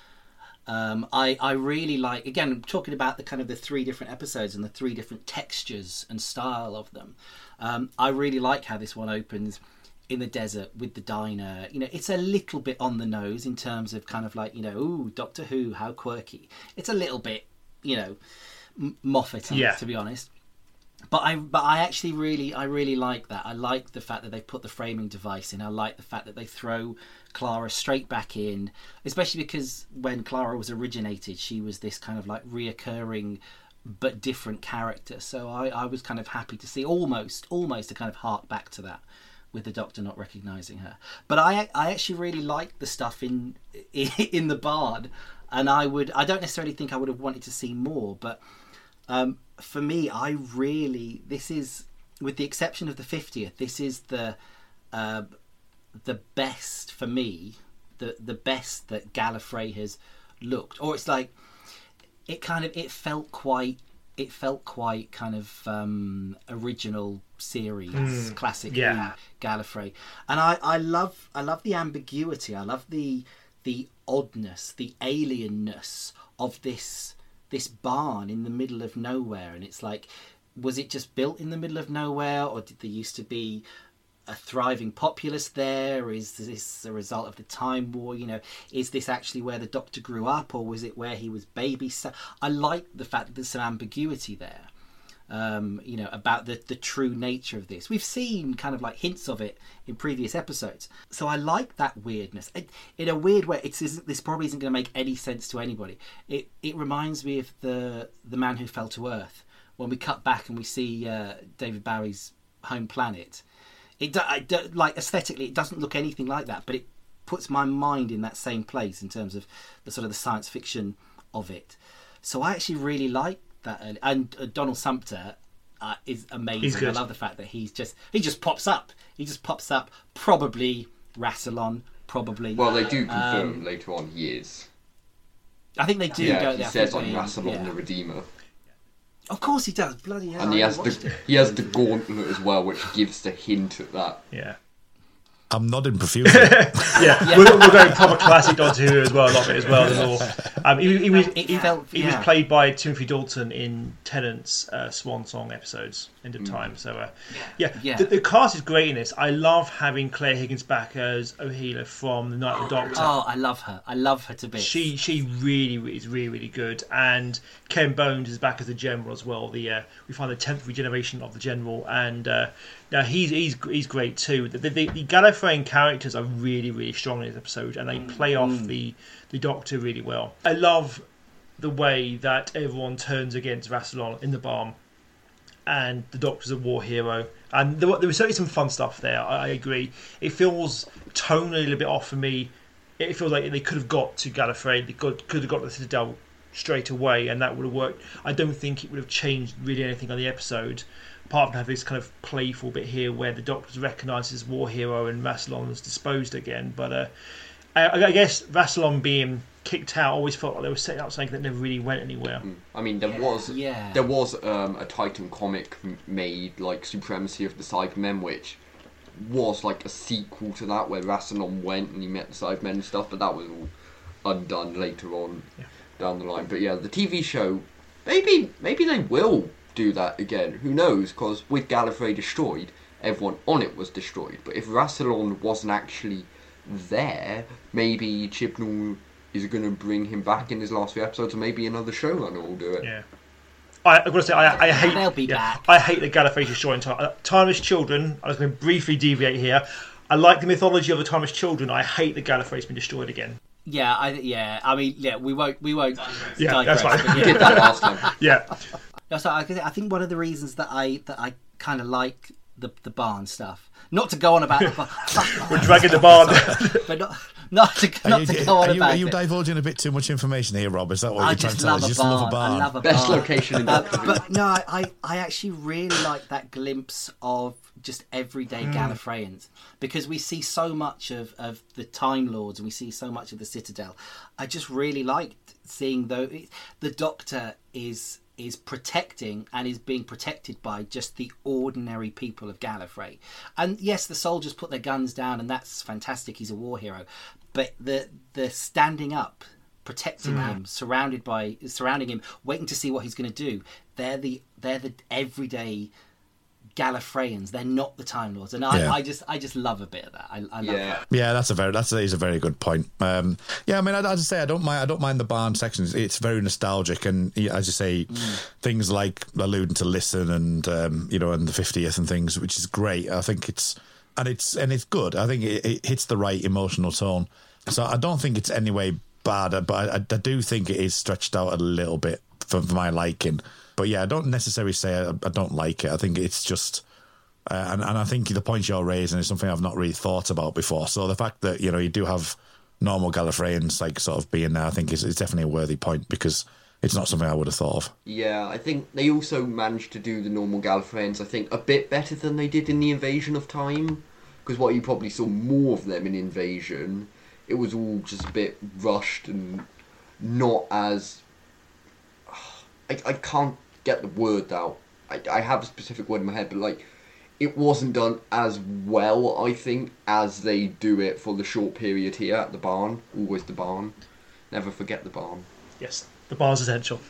[SPEAKER 4] Um, I, I really like, again, talking about the kind of the three different episodes and the three different textures and style of them. Um, I really like how this one opens in the desert with the diner. You know, it's a little bit on the nose in terms of kind of like, you know, ooh, Doctor Who, how quirky. It's a little bit, you know, m- Moffat,
[SPEAKER 2] yeah.
[SPEAKER 4] to be honest. But I, but I actually really, I really like that. I like the fact that they put the framing device in. I like the fact that they throw Clara straight back in, especially because when Clara was originated, she was this kind of like reoccurring but different character. So I, I was kind of happy to see almost, almost to kind of hark back to that with the Doctor not recognising her. But I, I actually really like the stuff in, in the barn, and I would, I don't necessarily think I would have wanted to see more, but. Um, for me, I really, this is, with the exception of the fiftieth, this is the uh, the best for me, the the best that Gallifrey has looked. Or it's like, it kind of, it felt quite, it felt quite kind of um, original series, mm, classic
[SPEAKER 2] yeah.
[SPEAKER 4] Gallifrey. And I, I love, I love the ambiguity. I love the the oddness, the alienness of this. this barn in the middle of nowhere, and it's like, was it just built in the middle of nowhere, or did there used to be a thriving populace there? Is this a result of the Time War? You know, is this actually where the Doctor grew up, or was it where he was baby? So I like the fact that there's some ambiguity there, um, you know, about the, the true nature of this. We've seen kind of like hints of it in previous episodes. So I like that weirdness. It, in a weird way, it's, this probably isn't going to make any sense to anybody. It it reminds me of the the Man Who Fell to Earth, when we cut back and we see uh, David Bowie's home planet. It do, I do, like aesthetically, it doesn't look anything like that, but it puts my mind in that same place in terms of the sort of the science fiction of it. So I actually really like that, early. and uh, Donald Sumpter uh, is amazing. I love the fact that he's just he just pops up. He just pops up. Probably Rassilon. Probably.
[SPEAKER 3] Well, they do confirm
[SPEAKER 4] um,
[SPEAKER 3] later on he is.
[SPEAKER 4] I think they do.
[SPEAKER 3] Yeah,
[SPEAKER 4] don't
[SPEAKER 3] he
[SPEAKER 4] they?
[SPEAKER 3] says on
[SPEAKER 4] they,
[SPEAKER 3] Rassilon
[SPEAKER 4] yeah.
[SPEAKER 3] the Redeemer.
[SPEAKER 4] Of course he does. Bloody hell!
[SPEAKER 3] And he
[SPEAKER 4] I
[SPEAKER 3] has
[SPEAKER 4] watched
[SPEAKER 3] the
[SPEAKER 4] it.
[SPEAKER 3] he has the gauntlet as well, which gives the hint at that.
[SPEAKER 2] Yeah.
[SPEAKER 5] I'm nodding profusely.
[SPEAKER 2] yeah, yeah. We're, we're going proper classic Doctor Who as well, a lot of it as well. Um, he, he was
[SPEAKER 4] It
[SPEAKER 2] he,
[SPEAKER 4] felt-
[SPEAKER 2] he
[SPEAKER 4] yeah.
[SPEAKER 2] was played by Timothy Dalton in Tennant's uh, Swan Song episodes, End of Time. So uh, yeah,
[SPEAKER 4] Yeah.
[SPEAKER 2] The, the cast is great in this. I love having Claire Higgins back as Ohila from The Night of the Doctor.
[SPEAKER 4] Oh, I love her. I love her to bits.
[SPEAKER 2] She she really is really really good, and Ken Bones is back as the General as well. The uh, we find the tenth regeneration of the General, and uh, now he's he's he's great too. The, the, the Gallifreyan characters are really really strong in this episode, and they play off
[SPEAKER 4] Mm.
[SPEAKER 2] the the Doctor really well. I love the way that everyone turns against Rassilon in the barn, and the Doctor's a war hero. And there, there was certainly some fun stuff there. I, I agree. It feels tonally a little bit off for me. It feels like they could have got to Gallifrey. They could, could have got to the Citadel straight away, and that would have worked. I don't think it would have changed really anything on the episode, apart from having this kind of playful bit here where the Doctor's recognised as war hero and Rassilon's disposed again. But uh, I, I guess Rassilon being kicked out always felt like they were setting up something that never really went anywhere.
[SPEAKER 3] I mean, there was
[SPEAKER 4] Yeah.
[SPEAKER 3] there was um, a Titan comic m- made, like Supremacy of the Cybermen, which was like a sequel to that, where Rassilon went and he met the Cybermen and stuff, but that was all undone later on
[SPEAKER 2] Yeah.
[SPEAKER 3] down the line. But yeah, the T V show, maybe maybe they will do that again. Who knows? Because with Gallifrey destroyed, everyone on it was destroyed. But if Rassilon wasn't actually there, maybe Chibnall is going to bring him back in his last few episodes, or maybe another showrunner will do it.
[SPEAKER 2] Yeah. I, I've got to say, I, I hate.
[SPEAKER 4] They'll be
[SPEAKER 2] yeah,
[SPEAKER 4] back.
[SPEAKER 2] I hate the Gallifrey destroying time. Uh, Timeless Children. I was going to briefly deviate here. I like the mythology of the Timeless Children. I hate that Gallifrey's been destroyed again.
[SPEAKER 4] Yeah, I yeah. I mean, yeah. We won't. We won't.
[SPEAKER 2] Yeah,
[SPEAKER 4] digress,
[SPEAKER 2] that's fine.
[SPEAKER 4] but
[SPEAKER 3] We
[SPEAKER 4] yeah.
[SPEAKER 3] did that last time.
[SPEAKER 2] Yeah.
[SPEAKER 4] No, so I, I think one of the reasons that I that I kind of like the the barn stuff, not to go on about the barn,
[SPEAKER 2] We're dragging the barn.
[SPEAKER 4] but not not to,
[SPEAKER 5] Are
[SPEAKER 4] not
[SPEAKER 5] you,
[SPEAKER 4] to go on
[SPEAKER 5] are you,
[SPEAKER 4] about
[SPEAKER 5] are you
[SPEAKER 4] it.
[SPEAKER 5] divulging a bit too much information here, Rob? Is that what
[SPEAKER 4] I
[SPEAKER 5] you're trying
[SPEAKER 4] just
[SPEAKER 5] to tell
[SPEAKER 4] love
[SPEAKER 5] us?
[SPEAKER 4] a
[SPEAKER 5] You just love a
[SPEAKER 4] barn. I
[SPEAKER 5] barn.
[SPEAKER 4] love a
[SPEAKER 3] Best
[SPEAKER 4] barn.
[SPEAKER 3] location in
[SPEAKER 4] Uh,
[SPEAKER 3] Doctor Who.
[SPEAKER 4] but no, I, I actually really like that glimpse of just everyday
[SPEAKER 5] Hmm.
[SPEAKER 4] Gallifreyans, because we see so much of, of the Time Lords and we see so much of the Citadel. I just really liked seeing though the Doctor is is protecting and is being protected by just the ordinary people of Gallifrey. And yes, the soldiers put their guns down and that's fantastic, he's a war hero. But the the standing up, protecting him, surrounded by surrounding him, waiting to see what he's going to do. They're the they're the everyday Gallifreyans. They're not the Time Lords, and I,
[SPEAKER 5] Yeah.
[SPEAKER 4] I just I just love a bit of that. I, I love
[SPEAKER 3] Yeah.
[SPEAKER 4] that.
[SPEAKER 5] Yeah, that's a very that's a, is a very good point. Um, yeah, I mean, as I say, I don't mind. I don't mind the barn sections. It's very nostalgic, and yeah, as you say, mm. things like alluding to Listen and um, you know, and the fiftieth and things, which is great. I think it's and it's and it's good. I think it, it hits the right emotional tone. So I don't think it's any way bad, but I, I do think it is stretched out a little bit for, for my liking. But yeah, I don't necessarily say I, I don't like it. I think it's just. Uh, and, and I think the point you're raising is something I've not really thought about before. So the fact that, you know, you do have normal Gallifreyans like sort of being there, I think is, is definitely a worthy point, because it's not something I would have thought of.
[SPEAKER 3] Yeah, I think they also managed to do the normal Gallifreyans, I think, a bit better than they did in the Invasion of Time. Because what you probably saw more of them in Invasion, it was all just a bit rushed and not as... I, I can't get the word out. I, I have a specific word in my head, but like... It wasn't done as well, I think, as they do it for the short period here at the barn. Always the barn. Never forget the barn.
[SPEAKER 2] Yes, the bar's essential.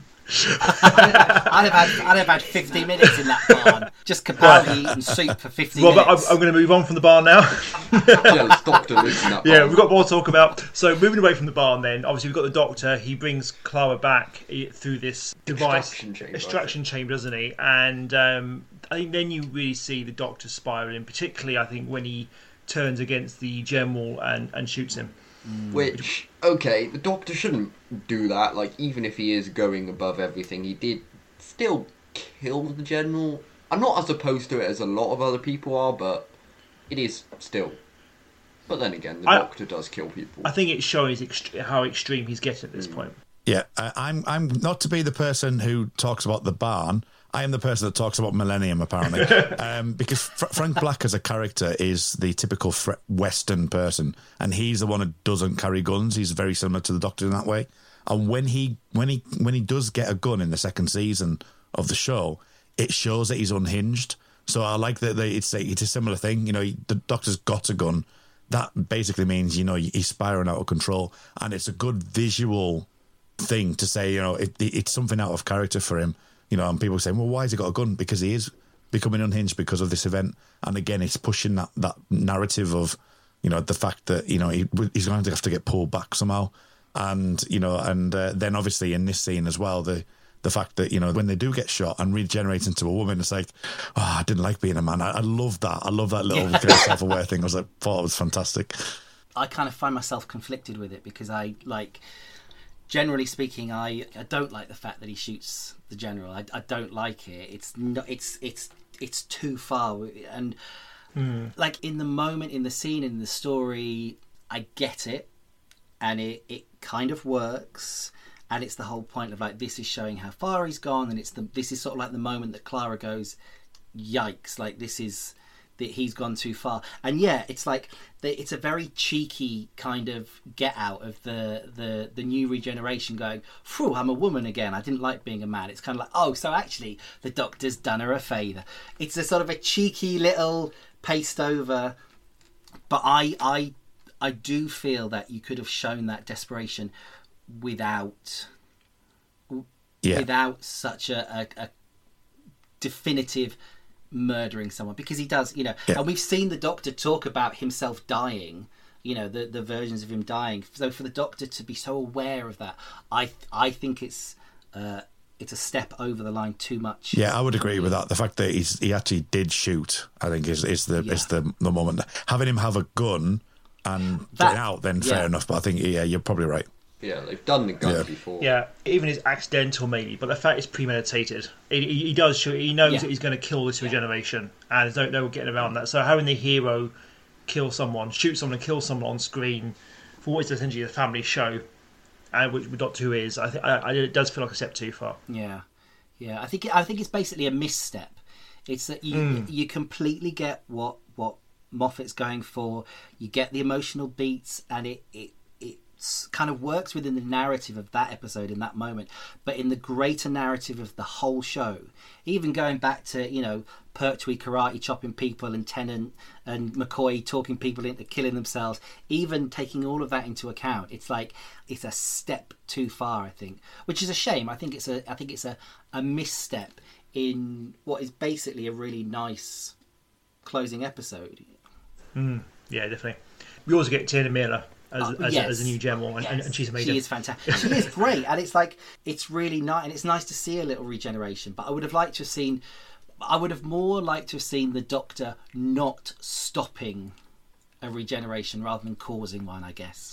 [SPEAKER 4] I'd have had I'd have had fifty minutes in that barn, just Capaldi eating soup for fifty
[SPEAKER 2] Well, but I'm,
[SPEAKER 4] minutes.
[SPEAKER 2] I'm going to move on from the barn now.
[SPEAKER 3] Yeah, there's Doctor lives in that barn.
[SPEAKER 2] Yeah, we've got more to talk about. So moving away from the barn then, obviously we've got the Doctor. He brings Clara back eh, through this device.
[SPEAKER 3] Extraction chamber,
[SPEAKER 2] Extraction chamber, doesn't he? And um, I think then you really see the Doctor spiralling, particularly I think when he turns against the General and, and shoots him.
[SPEAKER 3] Which, okay, the Doctor shouldn't do that. Like, even if he is going above everything, he did still kill the General. I'm not as opposed to it as a lot of other people are, but it is still. But then again, the
[SPEAKER 2] I,
[SPEAKER 3] Doctor does kill people.
[SPEAKER 2] I think it's showing his ext- how extreme he's getting at this mm. point.
[SPEAKER 5] Yeah, uh, I'm I'm not to be the person who talks about the barn. I am the person that talks about Millennium, apparently, um, because Fr- Frank Black as a character is the typical fr- Western person, and he's the one who doesn't carry guns. He's very similar to the Doctor in that way. And when he when he when he does get a gun in the second season of the show, it shows that he's unhinged. So I like that they, it's a, it's a similar thing. You know, he, the Doctor's got a gun. That basically means, you know, he's spiraling out of control, and it's a good visual thing to say. You know, it, it's something out of character for him. You know, and people say, well, why has he got a gun? Because he is becoming unhinged because of this event. And again, it's pushing that, that narrative of, you know, the fact that, you know, he, he's going to have to get pulled back somehow. And, you know, and uh, then obviously in this scene as well, the the fact that, you know, when they do get shot and regenerate into a woman, it's like, oh, I didn't like being a man. I, I love that. I love that little yeah. self-aware thing. I was like, thought it was fantastic.
[SPEAKER 4] I kind of find myself conflicted with it because I, like... Generally speaking, I, I don't like the fact that he shoots the General. I, I don't like it. It's not. It's it's it's too far. And mm. like in the moment, in the scene, in the story, I get it, and it, it kind of works. And it's the whole point of like this is showing how far he's gone, and it's the this is sort of like the moment that Clara goes, "Yikes!" Like this is. That he's gone too far. And yeah, it's like it's a very cheeky kind of get out of the the the new regeneration going, phew, I'm a woman again, I didn't like being a man. It's kind of like, oh, so actually the Doctor's done her a favour. It's a sort of a cheeky little paste over, but I I I do feel that you could have shown that desperation without yeah. without such a, a, a definitive murdering someone, because he does, you know, yeah. and we've seen the Doctor talk about himself dying, you know, the the versions of him dying. So for the Doctor to be so aware of that, I I think it's uh, it's a step over the line too much.
[SPEAKER 5] Yeah, I would agree with that. The fact that he's he actually did shoot, I think, is is the yeah. is the the moment. Having him have a gun and that, getting out, then fair yeah. enough. But I think yeah, you're probably right.
[SPEAKER 3] Yeah, they've done the gun
[SPEAKER 2] yeah.
[SPEAKER 3] before.
[SPEAKER 2] Yeah, even it's accidental maybe, but the fact it's premeditated. He, he, he does shoot. He knows yeah. that he's going to kill this regeneration, yeah. and there's no, no getting around that. So having the hero kill someone, shoot someone and kill someone on screen for what is essentially a family show, and which Doctor Who is, I think I, I, it does feel like a step too far.
[SPEAKER 4] Yeah, yeah. I think I think it's basically a misstep. It's that you mm. you completely get what what Moffat's going for. You get the emotional beats, and it it it kind of works within the narrative of that episode in that moment. But in the greater narrative of the whole show, even going back to, you know, Pertwee karate chopping people and Tennant and McCoy talking people into killing themselves, even taking all of that into account, it's like it's a step too far, I think, which is a shame. I think it's a I think it's a, a misstep in what is basically a really nice closing episode.
[SPEAKER 2] Mm, yeah, definitely. We also get Tiana Miller as, uh, as,
[SPEAKER 4] yes.
[SPEAKER 2] as a new general, and, yes. and she's amazing.
[SPEAKER 4] She is fantastic. She is great, and it's like it's really nice, and it's nice to see a little regeneration. But I would have liked to have seen, I would have more liked to have seen the Doctor not stopping a regeneration rather than causing one, I guess.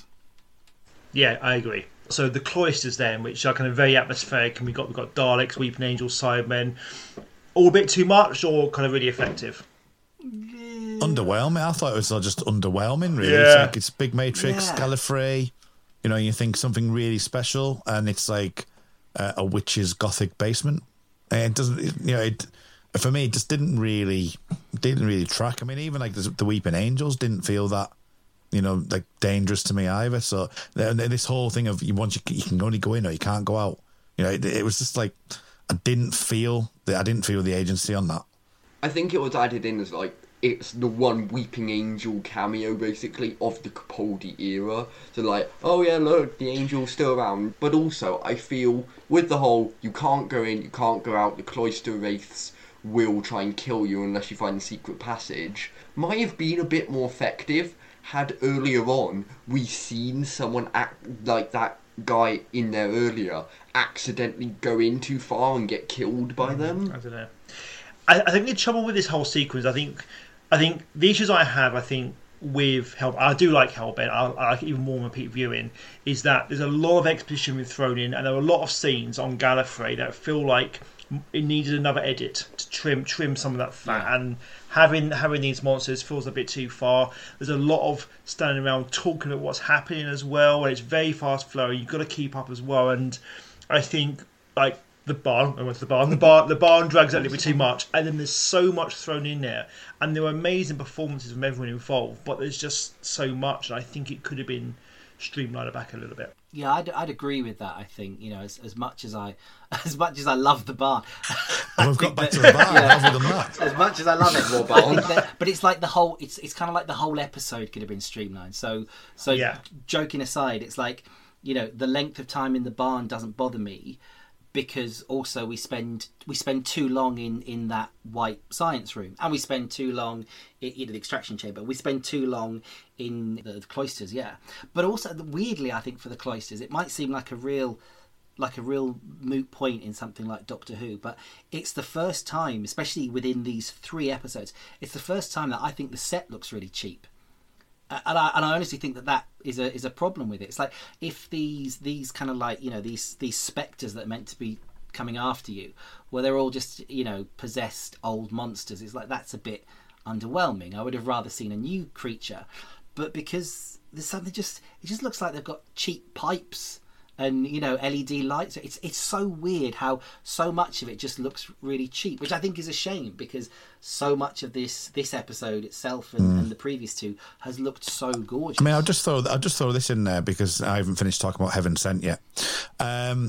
[SPEAKER 2] Yeah, I agree. So the cloisters then, which are kind of very atmospheric, and we got we got Daleks, Weeping Angels, Cybermen, all a bit too much, or kind of really effective.
[SPEAKER 5] Underwhelming. I thought it was just underwhelming, really.
[SPEAKER 2] Yeah.
[SPEAKER 5] It's like it's big Matrix,
[SPEAKER 4] Yeah.
[SPEAKER 5] Gallifrey, you know, you think something really special, and it's like uh, a witch's gothic basement. And it doesn't, it, you know, it, for me, it just didn't really, didn't really track. I mean, even like the, the Weeping Angels didn't feel that, you know, like dangerous to me either. So this whole thing of you once you, you can only go in or you can't go out, you know, it, it was just like I didn't feel that I didn't feel the agency on that.
[SPEAKER 3] I think it was added in as like it's the one Weeping Angel cameo basically of the Capaldi era. So like, oh yeah, look, the Angel's still around. But also, I feel with the whole you can't go in, you can't go out, the cloister wraiths will try and kill you unless you find the secret passage, might have been a bit more effective had earlier on we seen someone act like that guy in there earlier accidentally go in too far and get killed by them.
[SPEAKER 2] I don't know. I, I think the trouble with this whole sequence, I think, I think the issues I have, I think with Hell, I do like Hellbent. I, I like it even more than repeat viewing. Is that there's a lot of exposition we've thrown in, and there are a lot of scenes on Gallifrey that feel like it needed another edit to trim trim some of that fat, yeah. and having having these monsters feels a bit too far. There's a lot of standing around talking about what's happening as well, and it's very fast flowing. You've got to keep up as well, and I think like the barn, I went to the barn, the barn, the barn drags out a little bit too much, and then there's so much thrown in there, and there are amazing performances from everyone involved, but there's just so much, and I think it could have been streamlined back a little bit.
[SPEAKER 4] Yeah, I'd, I'd agree with that. I think, you know, as, as much as I, as much as I love the barn,
[SPEAKER 5] oh, we've got back to the barn. Yeah, other than that,
[SPEAKER 4] as much as I love it, more barn. That, but it's like the whole, it's it's kind of like the whole episode could have been streamlined. So, so
[SPEAKER 2] yeah.
[SPEAKER 4] Joking aside, it's like, you know, the length of time in the barn doesn't bother me, because also we spend we spend too long in, in that white science room, and we spend too long in, in the extraction chamber. We spend too long in the, the cloisters, yeah. But also, weirdly, I think for the cloisters, it might seem like a real like a real moot point in something like Doctor Who, but it's the first time, especially within these three episodes, it's the first time that I think the set looks really cheap. And I, and I honestly think that that is a is a problem with it. It's like if these these kind of like, you know, these these spectres that are meant to be coming after you, well, they're all just, you know, possessed old monsters. It's like that's a bit underwhelming. I would have rather seen a new creature, but because there's something just it just looks like they've got cheap pipes and, you know, L E D lights. It's it's so weird how so much of it just looks really cheap, which I think is a shame, because so much of this this episode itself and, mm. and the previous two has looked so gorgeous.
[SPEAKER 5] I mean, I'll just throw I'll just throw this in there because I haven't finished talking about Heaven Sent yet. Um,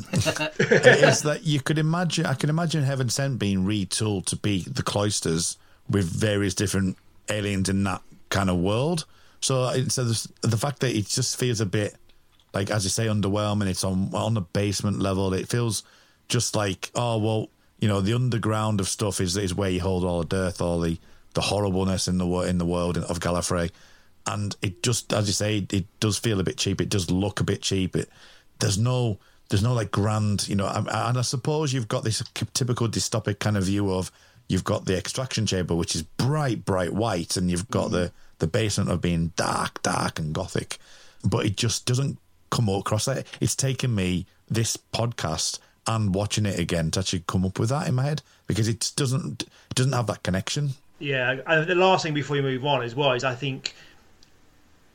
[SPEAKER 5] is that you could imagine? I can imagine Heaven Sent being retooled to be the cloisters with various different aliens in that kind of world. So, so the fact that it just feels a bit, like, as you say, underwhelming. It's on on the basement level. It feels just like, oh, well, you know, the underground of stuff is is where you hold all the dearth, all the, the horribleness in the in the world of Gallifrey. And it just, as you say, it does feel a bit cheap. It does look a bit cheap. It there's no there's no like grand, you know. And I suppose you've got this typical dystopic kind of view of you've got the extraction chamber, which is bright, bright white, and you've got mm. the the basement of being dark, dark and gothic. But it just doesn't come across that. It's taken me this podcast and watching it again to actually come up with that in my head, because it doesn't it doesn't have that connection.
[SPEAKER 2] Yeah, and the last thing before you move on as well is I think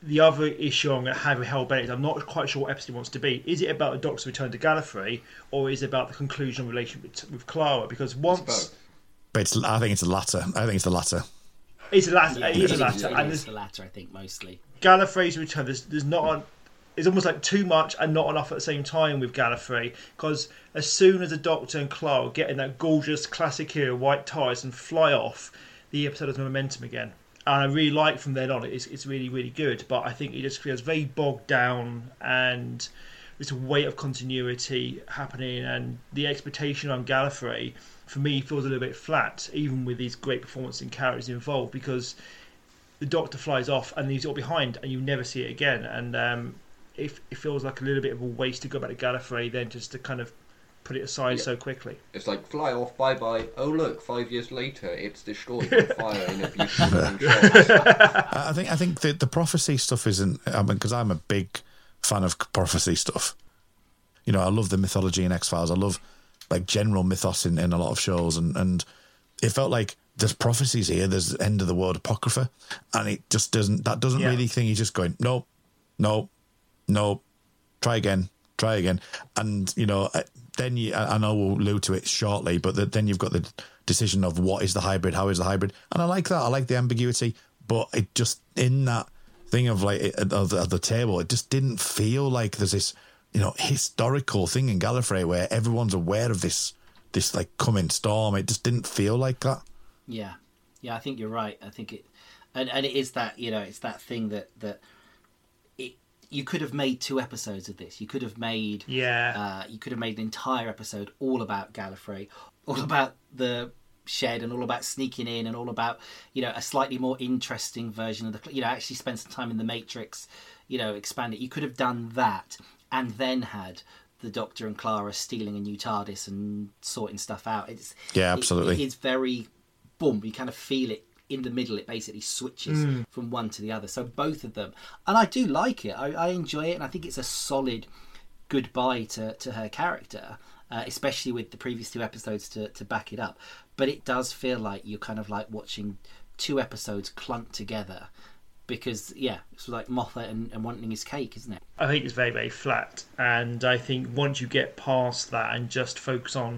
[SPEAKER 2] the other issue I'm going to have with Hell Bent is I'm not quite sure what episode it wants to be. Is it about the Doctor's return to Gallifrey, or is it about the conclusion of the relationship with, with Clara? Because once...
[SPEAKER 5] But it's, I think it's the latter. I think it's the latter.
[SPEAKER 2] It's the latter.
[SPEAKER 4] Yeah,
[SPEAKER 2] it is the
[SPEAKER 4] it
[SPEAKER 2] latter.
[SPEAKER 4] is,
[SPEAKER 2] and
[SPEAKER 4] it
[SPEAKER 2] there's
[SPEAKER 4] is the latter, I think, mostly.
[SPEAKER 2] Gallifrey's return, there's, there's not... A, it's almost like too much and not enough at the same time with Gallifrey, because as soon as the Doctor and Clara get in that gorgeous classic era white ties and fly off, the episode has momentum again. And I really like from then on, it's, it's really, really good. But I think it just feels very bogged down, and there's a weight of continuity happening, and the expectation on Gallifrey, for me, feels a little bit flat, even with these great performances and characters involved, because the Doctor flies off and leaves it all behind, and you never see it again. And um, it, it feels like a little bit of a waste to go back to Gallifrey then just to kind of put it aside yeah. so quickly.
[SPEAKER 3] It's like, fly off, bye bye. Oh look, five years later, it's destroyed on fire in a beautiful shot.
[SPEAKER 5] I think I think the the prophecy stuff isn't. I mean, because I'm a big fan of prophecy stuff. You know, I love the mythology in X-Files. I love like general mythos in, in a lot of shows, and and it felt like there's prophecies here. There's end of the world apocrypha, and it just doesn't. That doesn't
[SPEAKER 2] yeah.
[SPEAKER 5] really think. He's just going nope, nope, nope. Try again, try again, and you know. Then you, I know we'll allude to it shortly, but the, then you've got the decision of what is the hybrid, how is the hybrid, and I like that. I like the ambiguity, but it just in that thing of like at the, at the table, it just didn't feel like there's this, you know, historical thing in Gallifrey where everyone's aware of this, this like coming storm. It just didn't feel like that.
[SPEAKER 4] Yeah, yeah, I think you're right. I think it, and and it is that, you know, it's that thing that that. You could have made two episodes of this. You could have made,
[SPEAKER 2] yeah.
[SPEAKER 4] Uh, you could have made an entire episode all about Gallifrey, all about the shed, and all about sneaking in, and all about, you know, a slightly more interesting version of the, you know, actually spend some time in the Matrix, you know, expand it. You could have done that, and then had the Doctor and Clara stealing a new TARDIS and sorting stuff out. It's
[SPEAKER 5] yeah, absolutely.
[SPEAKER 4] It, it is very, boom. You kind of feel it. In the middle, it basically switches mm. from one to the other. So both of them, and I do like it. I, I enjoy it, and I think it's a solid goodbye to, to her character, uh, especially with the previous two episodes to, to back it up. But it does feel like you're kind of like watching two episodes clunked together, because yeah, it's like Moffat and, and wanting his cake, isn't it?
[SPEAKER 2] I think it's very, very flat, and I think once you get past that and just focus on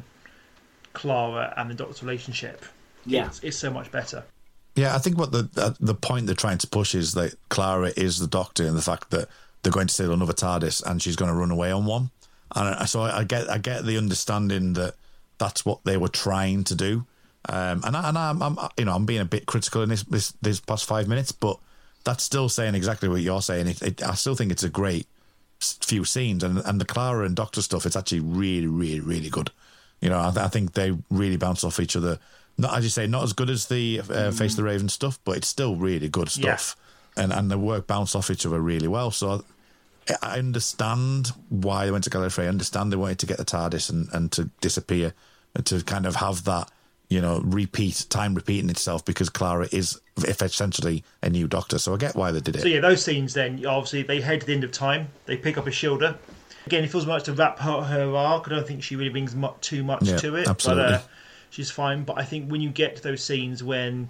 [SPEAKER 2] Clara and the Doctor's relationship,
[SPEAKER 4] yeah,
[SPEAKER 2] it's, it's so much better.
[SPEAKER 5] Yeah, I think what the uh, the point they're trying to push is that Clara is the Doctor, and the fact that they're going to steal another TARDIS and she's going to run away on one. And so I get I get the understanding that that's what they were trying to do. Um, and I, and I'm, I'm you know I'm being a bit critical in this this, this past five minutes, but that's still saying exactly what you're saying. It, it, I still think it's a great few scenes, and and the Clara and Doctor stuff. It's actually really, really, really good. You know, I, I think they really bounce off each other. Not, as you say, not as good as the uh, mm. Face the Raven stuff, but it's still really good stuff. Yeah. And and the work bounce off each other really well. So I understand why they went to Gallifrey. I understand they wanted to get the TARDIS and, and to disappear, and to kind of have that, you know, repeat, time repeating itself, because Clara is essentially a new Doctor. So I get why they did it.
[SPEAKER 2] So yeah, those scenes then, obviously, they head to the end of time. They pick up a shielder. Again, it feels much to wrap her, her arc. I don't think she really brings much, too much
[SPEAKER 5] yeah,
[SPEAKER 2] to it.
[SPEAKER 5] Absolutely.
[SPEAKER 2] But, uh, she's fine, but I think when you get to those scenes when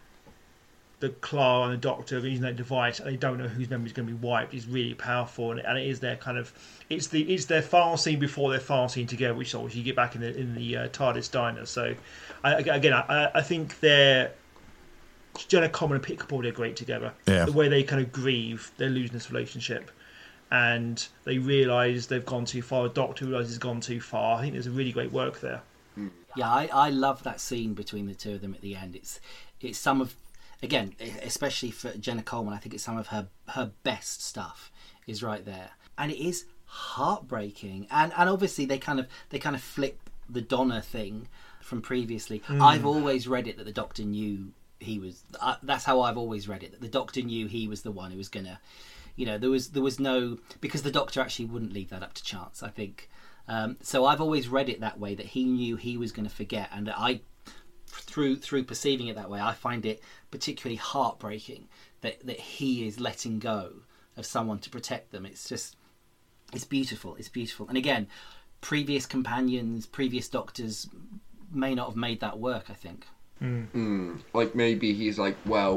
[SPEAKER 2] the Clara and the Doctor are using that device and they don't know whose memory is going to be wiped, is really powerful, and, and it is their kind of it's the it's their final scene before their final scene together, which obviously you get back in the in the uh, TARDIS diner. So I, again, I, I think they're Jenna Coleman and Pete Capaldi are great together.
[SPEAKER 5] Yeah.
[SPEAKER 2] The way they kind of grieve their losing this relationship, and they realise they've gone too far. The Doctor realises he's gone too far. I think there's a really great work there.
[SPEAKER 4] Yeah, I, I love that scene between the two of them at the end. It's it's some of, again, especially for Jenna Coleman, I think it's some of her her best stuff is right there, and it is heartbreaking. And and obviously they kind of they kind of flip the Donna thing from previously. Mm. I've always read it that the Doctor knew he was. Uh, that's how I've always read it. That the Doctor knew he was the one who was gonna, you know, there was there was no, because the Doctor actually wouldn't leave that up to chance, I think. Um, so I've always read it that way, that he knew he was going to forget, and I, through through perceiving it that way, I find it particularly heartbreaking that, that he is letting go of someone to protect them. It's just, it's beautiful, it's beautiful. And again, previous companions, previous Doctors may not have made that work, I think.
[SPEAKER 2] Mm.
[SPEAKER 3] Mm, like maybe he's like, well,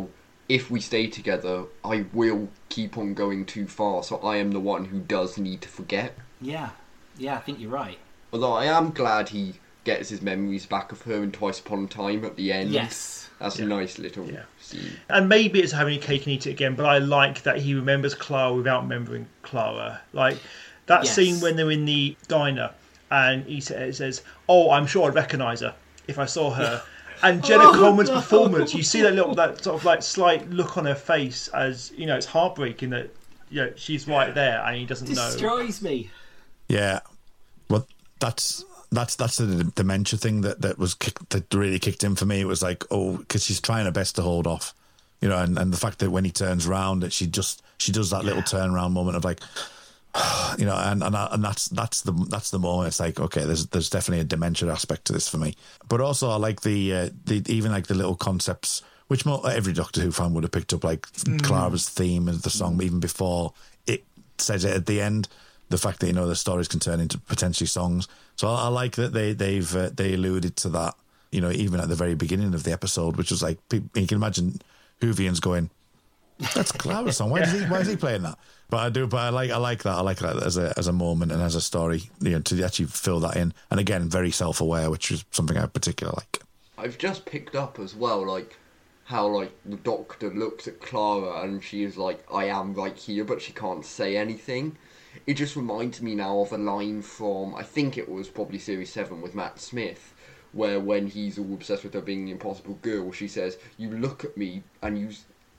[SPEAKER 3] if we stay together, I will keep on going too far, so I am the one who does need to forget.
[SPEAKER 4] Yeah, yeah, I think you're right.
[SPEAKER 3] Although I am glad he gets his memories back of her in Twice Upon a Time at the end.
[SPEAKER 4] Yes.
[SPEAKER 3] That's
[SPEAKER 2] Yeah.
[SPEAKER 3] a nice little
[SPEAKER 2] Yeah.
[SPEAKER 3] scene.
[SPEAKER 2] And maybe it's having a cake and eat it again, but I like that he remembers Clara without remembering Clara. Like that
[SPEAKER 4] Yes.
[SPEAKER 2] scene when they're in the diner and he sa- says, "Oh, I'm sure I'd recognise her if I saw her." And Jenna
[SPEAKER 4] Oh,
[SPEAKER 2] Coleman's
[SPEAKER 4] no.
[SPEAKER 2] performance, you see that little, that sort of like slight look on her face as, you know, it's heartbreaking that, you know, she's right there and he doesn't know.
[SPEAKER 4] Destroys me.
[SPEAKER 5] Yeah, well, that's that's that's the dementia thing that that was kicked, that really kicked in for me. It was like, oh, because she's trying her best to hold off, you know, and, and the fact that when he turns around, that she just she does that little turnaround moment of like, you know, and and and that's that's the that's the moment. It's like, okay, there's there's definitely a dementia aspect to this for me. But also, I like the uh, the even like the little concepts, which mo- every Doctor Who fan would have picked up, like mm. Clara's theme and the song, even before it says it at the end. The fact that, you know, the stories can turn into potentially songs. So I, I like that they they've uh, they alluded to that, you know, even at the very beginning of the episode, which was like, you can imagine Whovians going, "That's Clara's song. Why is he why is he playing that?" But I do, but I like I like that. I like that as a as a moment and as a story, you know, to actually fill that in. And again, very self aware, which is something I particularly like.
[SPEAKER 3] I've just picked up as well, like, how, like, the Doctor looks at Clara and she is like, "I am right here," but she can't say anything. It just reminds me now of a line from, I think it was probably Series seven with Matt Smith, where when he's all obsessed with her being the impossible girl, she says, "You look at me and you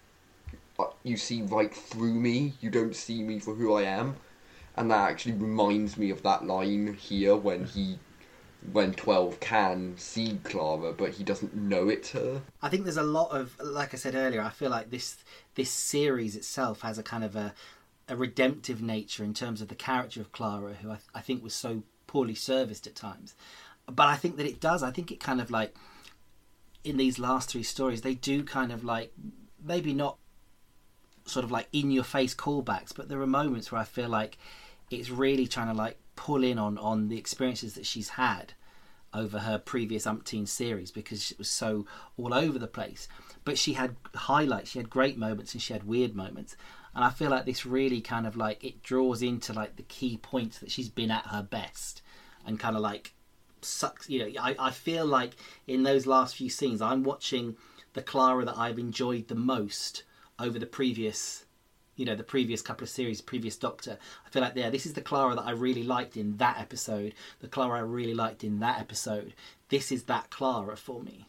[SPEAKER 3] you see right through me, you don't see me for who I am." And that actually reminds me of that line here when he, when twelve can see Clara, but he doesn't know it's her.
[SPEAKER 4] I think there's a lot of, like I said earlier, I feel like this this series itself has a kind of a a redemptive nature in terms of the character of Clara, who I, th- I think was so poorly serviced at times. But I think that it does. I think it kind of like, in these last three stories, they do kind of like, maybe not sort of like in-your-face callbacks, but there are moments where I feel like it's really trying to like pull in on, on the experiences that she's had over her previous umpteen series, because it was so all over the place. But she had highlights, she had great moments, and she had weird moments. And I feel like this really kind of like, it draws into like the key points that she's been at her best, and kind of like sucks, you know, I, I feel like in those last few scenes, I'm watching the Clara that I've enjoyed the most over the previous, you know, the previous couple of series, previous Doctor. I feel like, yeah, this is the Clara that I really liked in that episode, the Clara I really liked in that episode. This is that Clara for me.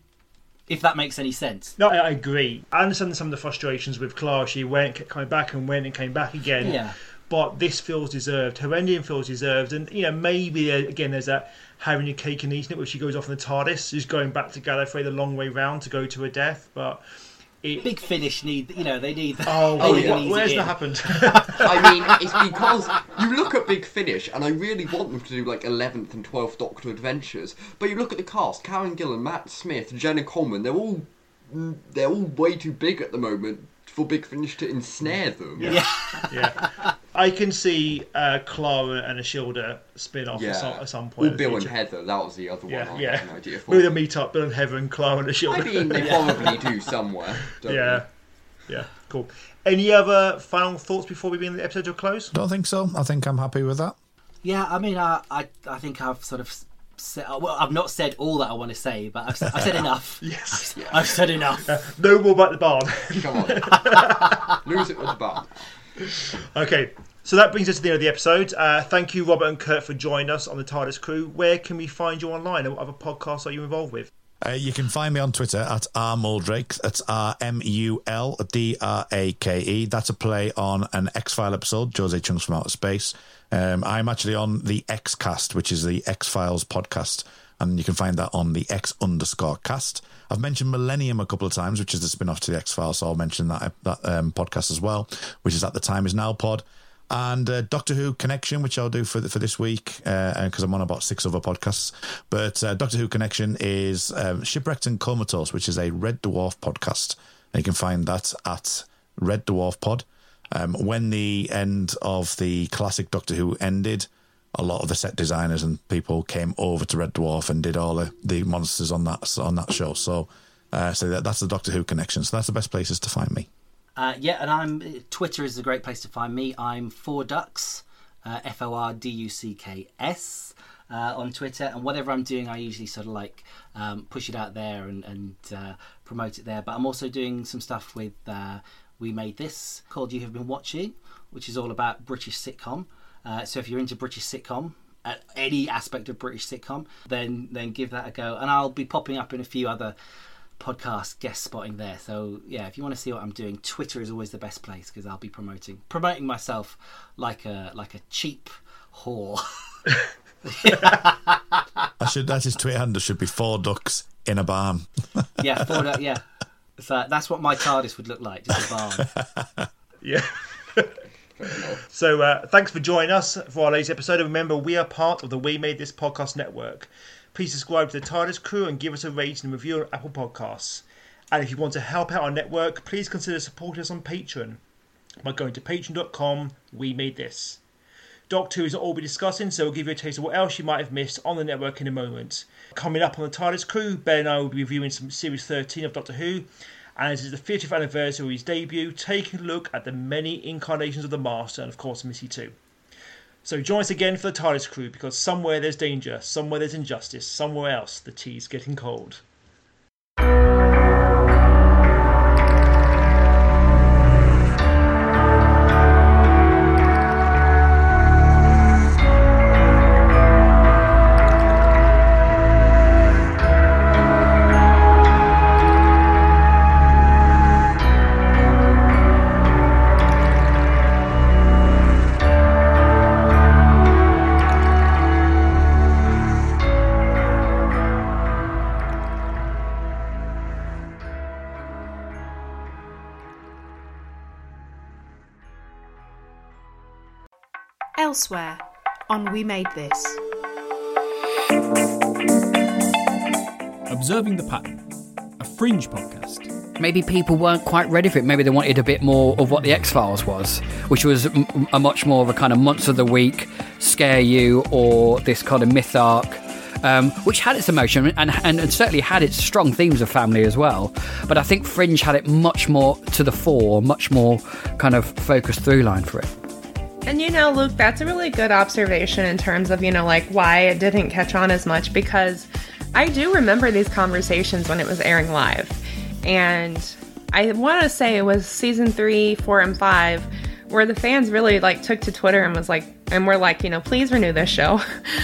[SPEAKER 4] If that makes any sense.
[SPEAKER 2] No, I agree. I understand some of the frustrations with Clara. She went, kept coming back and went and came back again.
[SPEAKER 4] Yeah.
[SPEAKER 2] But this feels deserved. Her ending feels deserved. And, you know, maybe, uh, again, there's that having your cake and eating it where she goes off in the TARDIS. She's going back to Gallifrey the long way round to go to her death. But it...
[SPEAKER 4] Big Finish need, you know, they need...
[SPEAKER 2] Oh,
[SPEAKER 4] they need
[SPEAKER 3] yeah.
[SPEAKER 4] an easy
[SPEAKER 2] where's
[SPEAKER 4] in.
[SPEAKER 2] that happened?
[SPEAKER 3] I mean, it's because you look at Big Finish, and I really want them to do like eleventh and twelfth Doctor adventures, but you look at the cast: Karen Gillan, Matt Smith, Jenna Coleman. They're all they're all way too big at the moment for Big Finish to ensnare them.
[SPEAKER 2] Yeah. yeah. I can see uh, Clara and Ashilda spin off
[SPEAKER 3] Yeah.
[SPEAKER 2] at, some, at some point.
[SPEAKER 3] Or
[SPEAKER 2] in the
[SPEAKER 3] Bill and
[SPEAKER 2] future.
[SPEAKER 3] Heather. That was the other one.
[SPEAKER 2] Yeah,
[SPEAKER 3] I
[SPEAKER 2] yeah.
[SPEAKER 3] had an idea for.
[SPEAKER 2] Maybe they'll meet up, Bill and Heather and Clara and Ashilda.
[SPEAKER 3] I mean, they probably do somewhere. Don't
[SPEAKER 2] Yeah. Yeah, cool. Any other final thoughts before we bring the episode to a close?
[SPEAKER 5] Don't think so. I think I'm happy with that.
[SPEAKER 4] Yeah, I mean, I, I, I think I've sort of said, well, I've not said all that I want to say, but I've, I've said enough.
[SPEAKER 2] Yes.
[SPEAKER 4] I've, I've said enough.
[SPEAKER 2] No more about the barn.
[SPEAKER 3] Come on. Lose it with the bar.
[SPEAKER 2] Okay, so that brings us to the end of the episode. Uh, thank you, Robert and Kurt, for joining us on the TARDIS crew. Where can we find you online, and what other podcasts are you involved with?
[SPEAKER 5] Uh, you can find me on Twitter at R Muldrake. That's R M U L D R A K E. That's a play on an X-File episode, Jose Chunks from Outer Space. Um, I'm actually on the X-Cast, which is the X-Files podcast, and you can find that on the X underscore cast. I've mentioned Millennium a couple of times, which is the spin-off to the X-Files, so I'll mention that, that um, podcast as well, which is at the Time Is Now pod. And uh, Doctor Who Connection, which I'll do for for this week, because uh, I'm on about six other podcasts. But uh, Doctor Who Connection is um, Shipwrecked and Comatose, which is a Red Dwarf podcast. And you can find that at Red Dwarf Pod. Um, when the end of the classic Doctor Who ended, a lot of the set designers and people came over to Red Dwarf and did all the, the monsters on that on that show. So Uh, so that, that's the Doctor Who connection. So that's the best places to find me.
[SPEAKER 4] Uh, yeah, and I'm Twitter is a great place to find me. I'm Four Ducks, uh, F O R D U C K S uh, on Twitter, and whatever I'm doing, I usually sort of like um, push it out there and, and uh, promote it there. But I'm also doing some stuff with uh, We Made This called You Have Been Watching, which is all about British sitcom. Uh, so if you're into British sitcom, uh, any aspect of British sitcom, then then give that a go. And I'll be popping up in a few other podcast guest spotting there. So yeah, if you want to see what I'm doing, Twitter is always the best place because I'll be promoting promoting myself like a like a cheap whore.
[SPEAKER 5] I should that's his Twitter handle should be Four Ducks in a barn.
[SPEAKER 4] yeah, four ducks. Yeah, so that's what my TARDIS would look like, just a barn.
[SPEAKER 2] Yeah. So uh, thanks for joining us for our latest episode. And remember, we are part of the We Made This podcast network. Please subscribe to the TARDIS crew and give us a rating and review on Apple Podcasts. And if you want to help out our network, please consider supporting us on Patreon by going to patreon dot com we made this. Doctor Who is not all we're discussing, so we'll give you a taste of what else you might have missed on the network in a moment. Coming up on the TARDIS crew, Ben and I will be reviewing some Series thirteen of Doctor Who, and this is the fiftieth anniversary of his debut, taking a look at the many incarnations of the Master and of course Missy too. So join us again for the TARDIS crew, because somewhere there's danger, somewhere there's injustice, somewhere else the tea's getting cold.
[SPEAKER 1] Elsewhere on We Made This.
[SPEAKER 6] Observing the Pattern, a Fringe podcast.
[SPEAKER 7] Maybe people weren't quite ready for it. Maybe they wanted a bit more of what the X-Files was, which was m- a much more of a kind of months of the week, scare you, or this kind of myth arc, um, which had its emotion and, and, and certainly had its strong themes of family as well. But I think Fringe had it much more to the fore, much more kind of focused through line for it.
[SPEAKER 8] And you know, Luke, that's a really good observation in terms of, you know, like why it didn't catch on as much, because I do remember these conversations when it was airing live. And I want to say it was season three, four, and five, where the fans really like took to Twitter and was like, and were like, you know, please renew this show.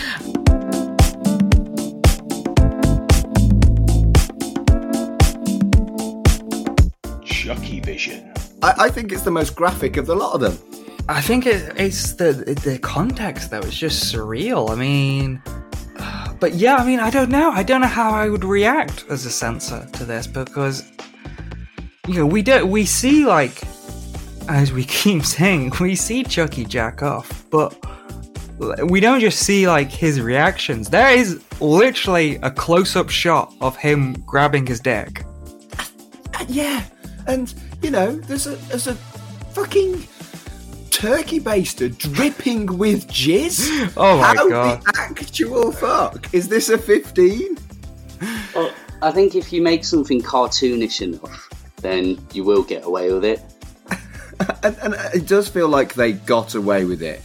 [SPEAKER 9] Chucky Vision.
[SPEAKER 10] I, I think it's the most graphic of the lot of them.
[SPEAKER 11] I think it, it's the the context, though. It's just surreal. I mean, but yeah, I mean, I don't know. I don't know how I would react as a censor to this, because, you know, we do we see, like, as we keep saying, we see Chucky jack off, but we don't just see, like, his reactions. There is literally a close-up shot of him grabbing his dick.
[SPEAKER 10] Yeah, and, you know, there's a there's a fucking turkey baster dripping with jizz.
[SPEAKER 11] Oh my
[SPEAKER 10] How
[SPEAKER 11] god!
[SPEAKER 10] The actual fuck is this a fifteen?
[SPEAKER 12] Well, I think if you make something cartoonish enough, then you will get away with it.
[SPEAKER 10] and, and it does feel like they got away with it.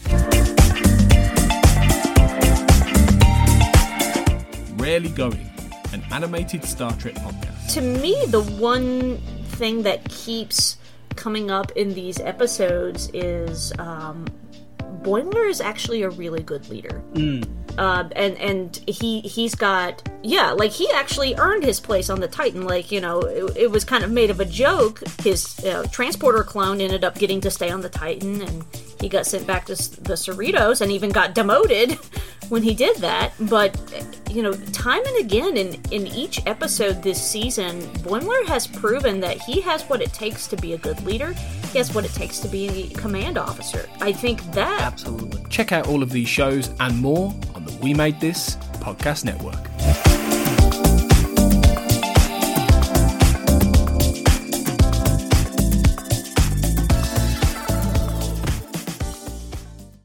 [SPEAKER 6] Rarely Going, an animated Star Trek podcast.
[SPEAKER 13] To me, the one thing that keeps coming up in these episodes is um, Boimler is actually a really good leader.
[SPEAKER 4] Mm.
[SPEAKER 13] Uh, and and he he's got yeah like he actually earned his place on the Titan. Like, you know, it, it was kind of made of a joke. His uh, transporter clone ended up getting to stay on the Titan, and he got sent back to the Cerritos and even got demoted when he did that. But, you know, time and again in, in each episode this season, Boimler has proven that he has what it takes to be a good leader. He has what it takes to be a command officer. I think that...
[SPEAKER 6] Absolutely. Check out all of these shows and more on the We Made This podcast network.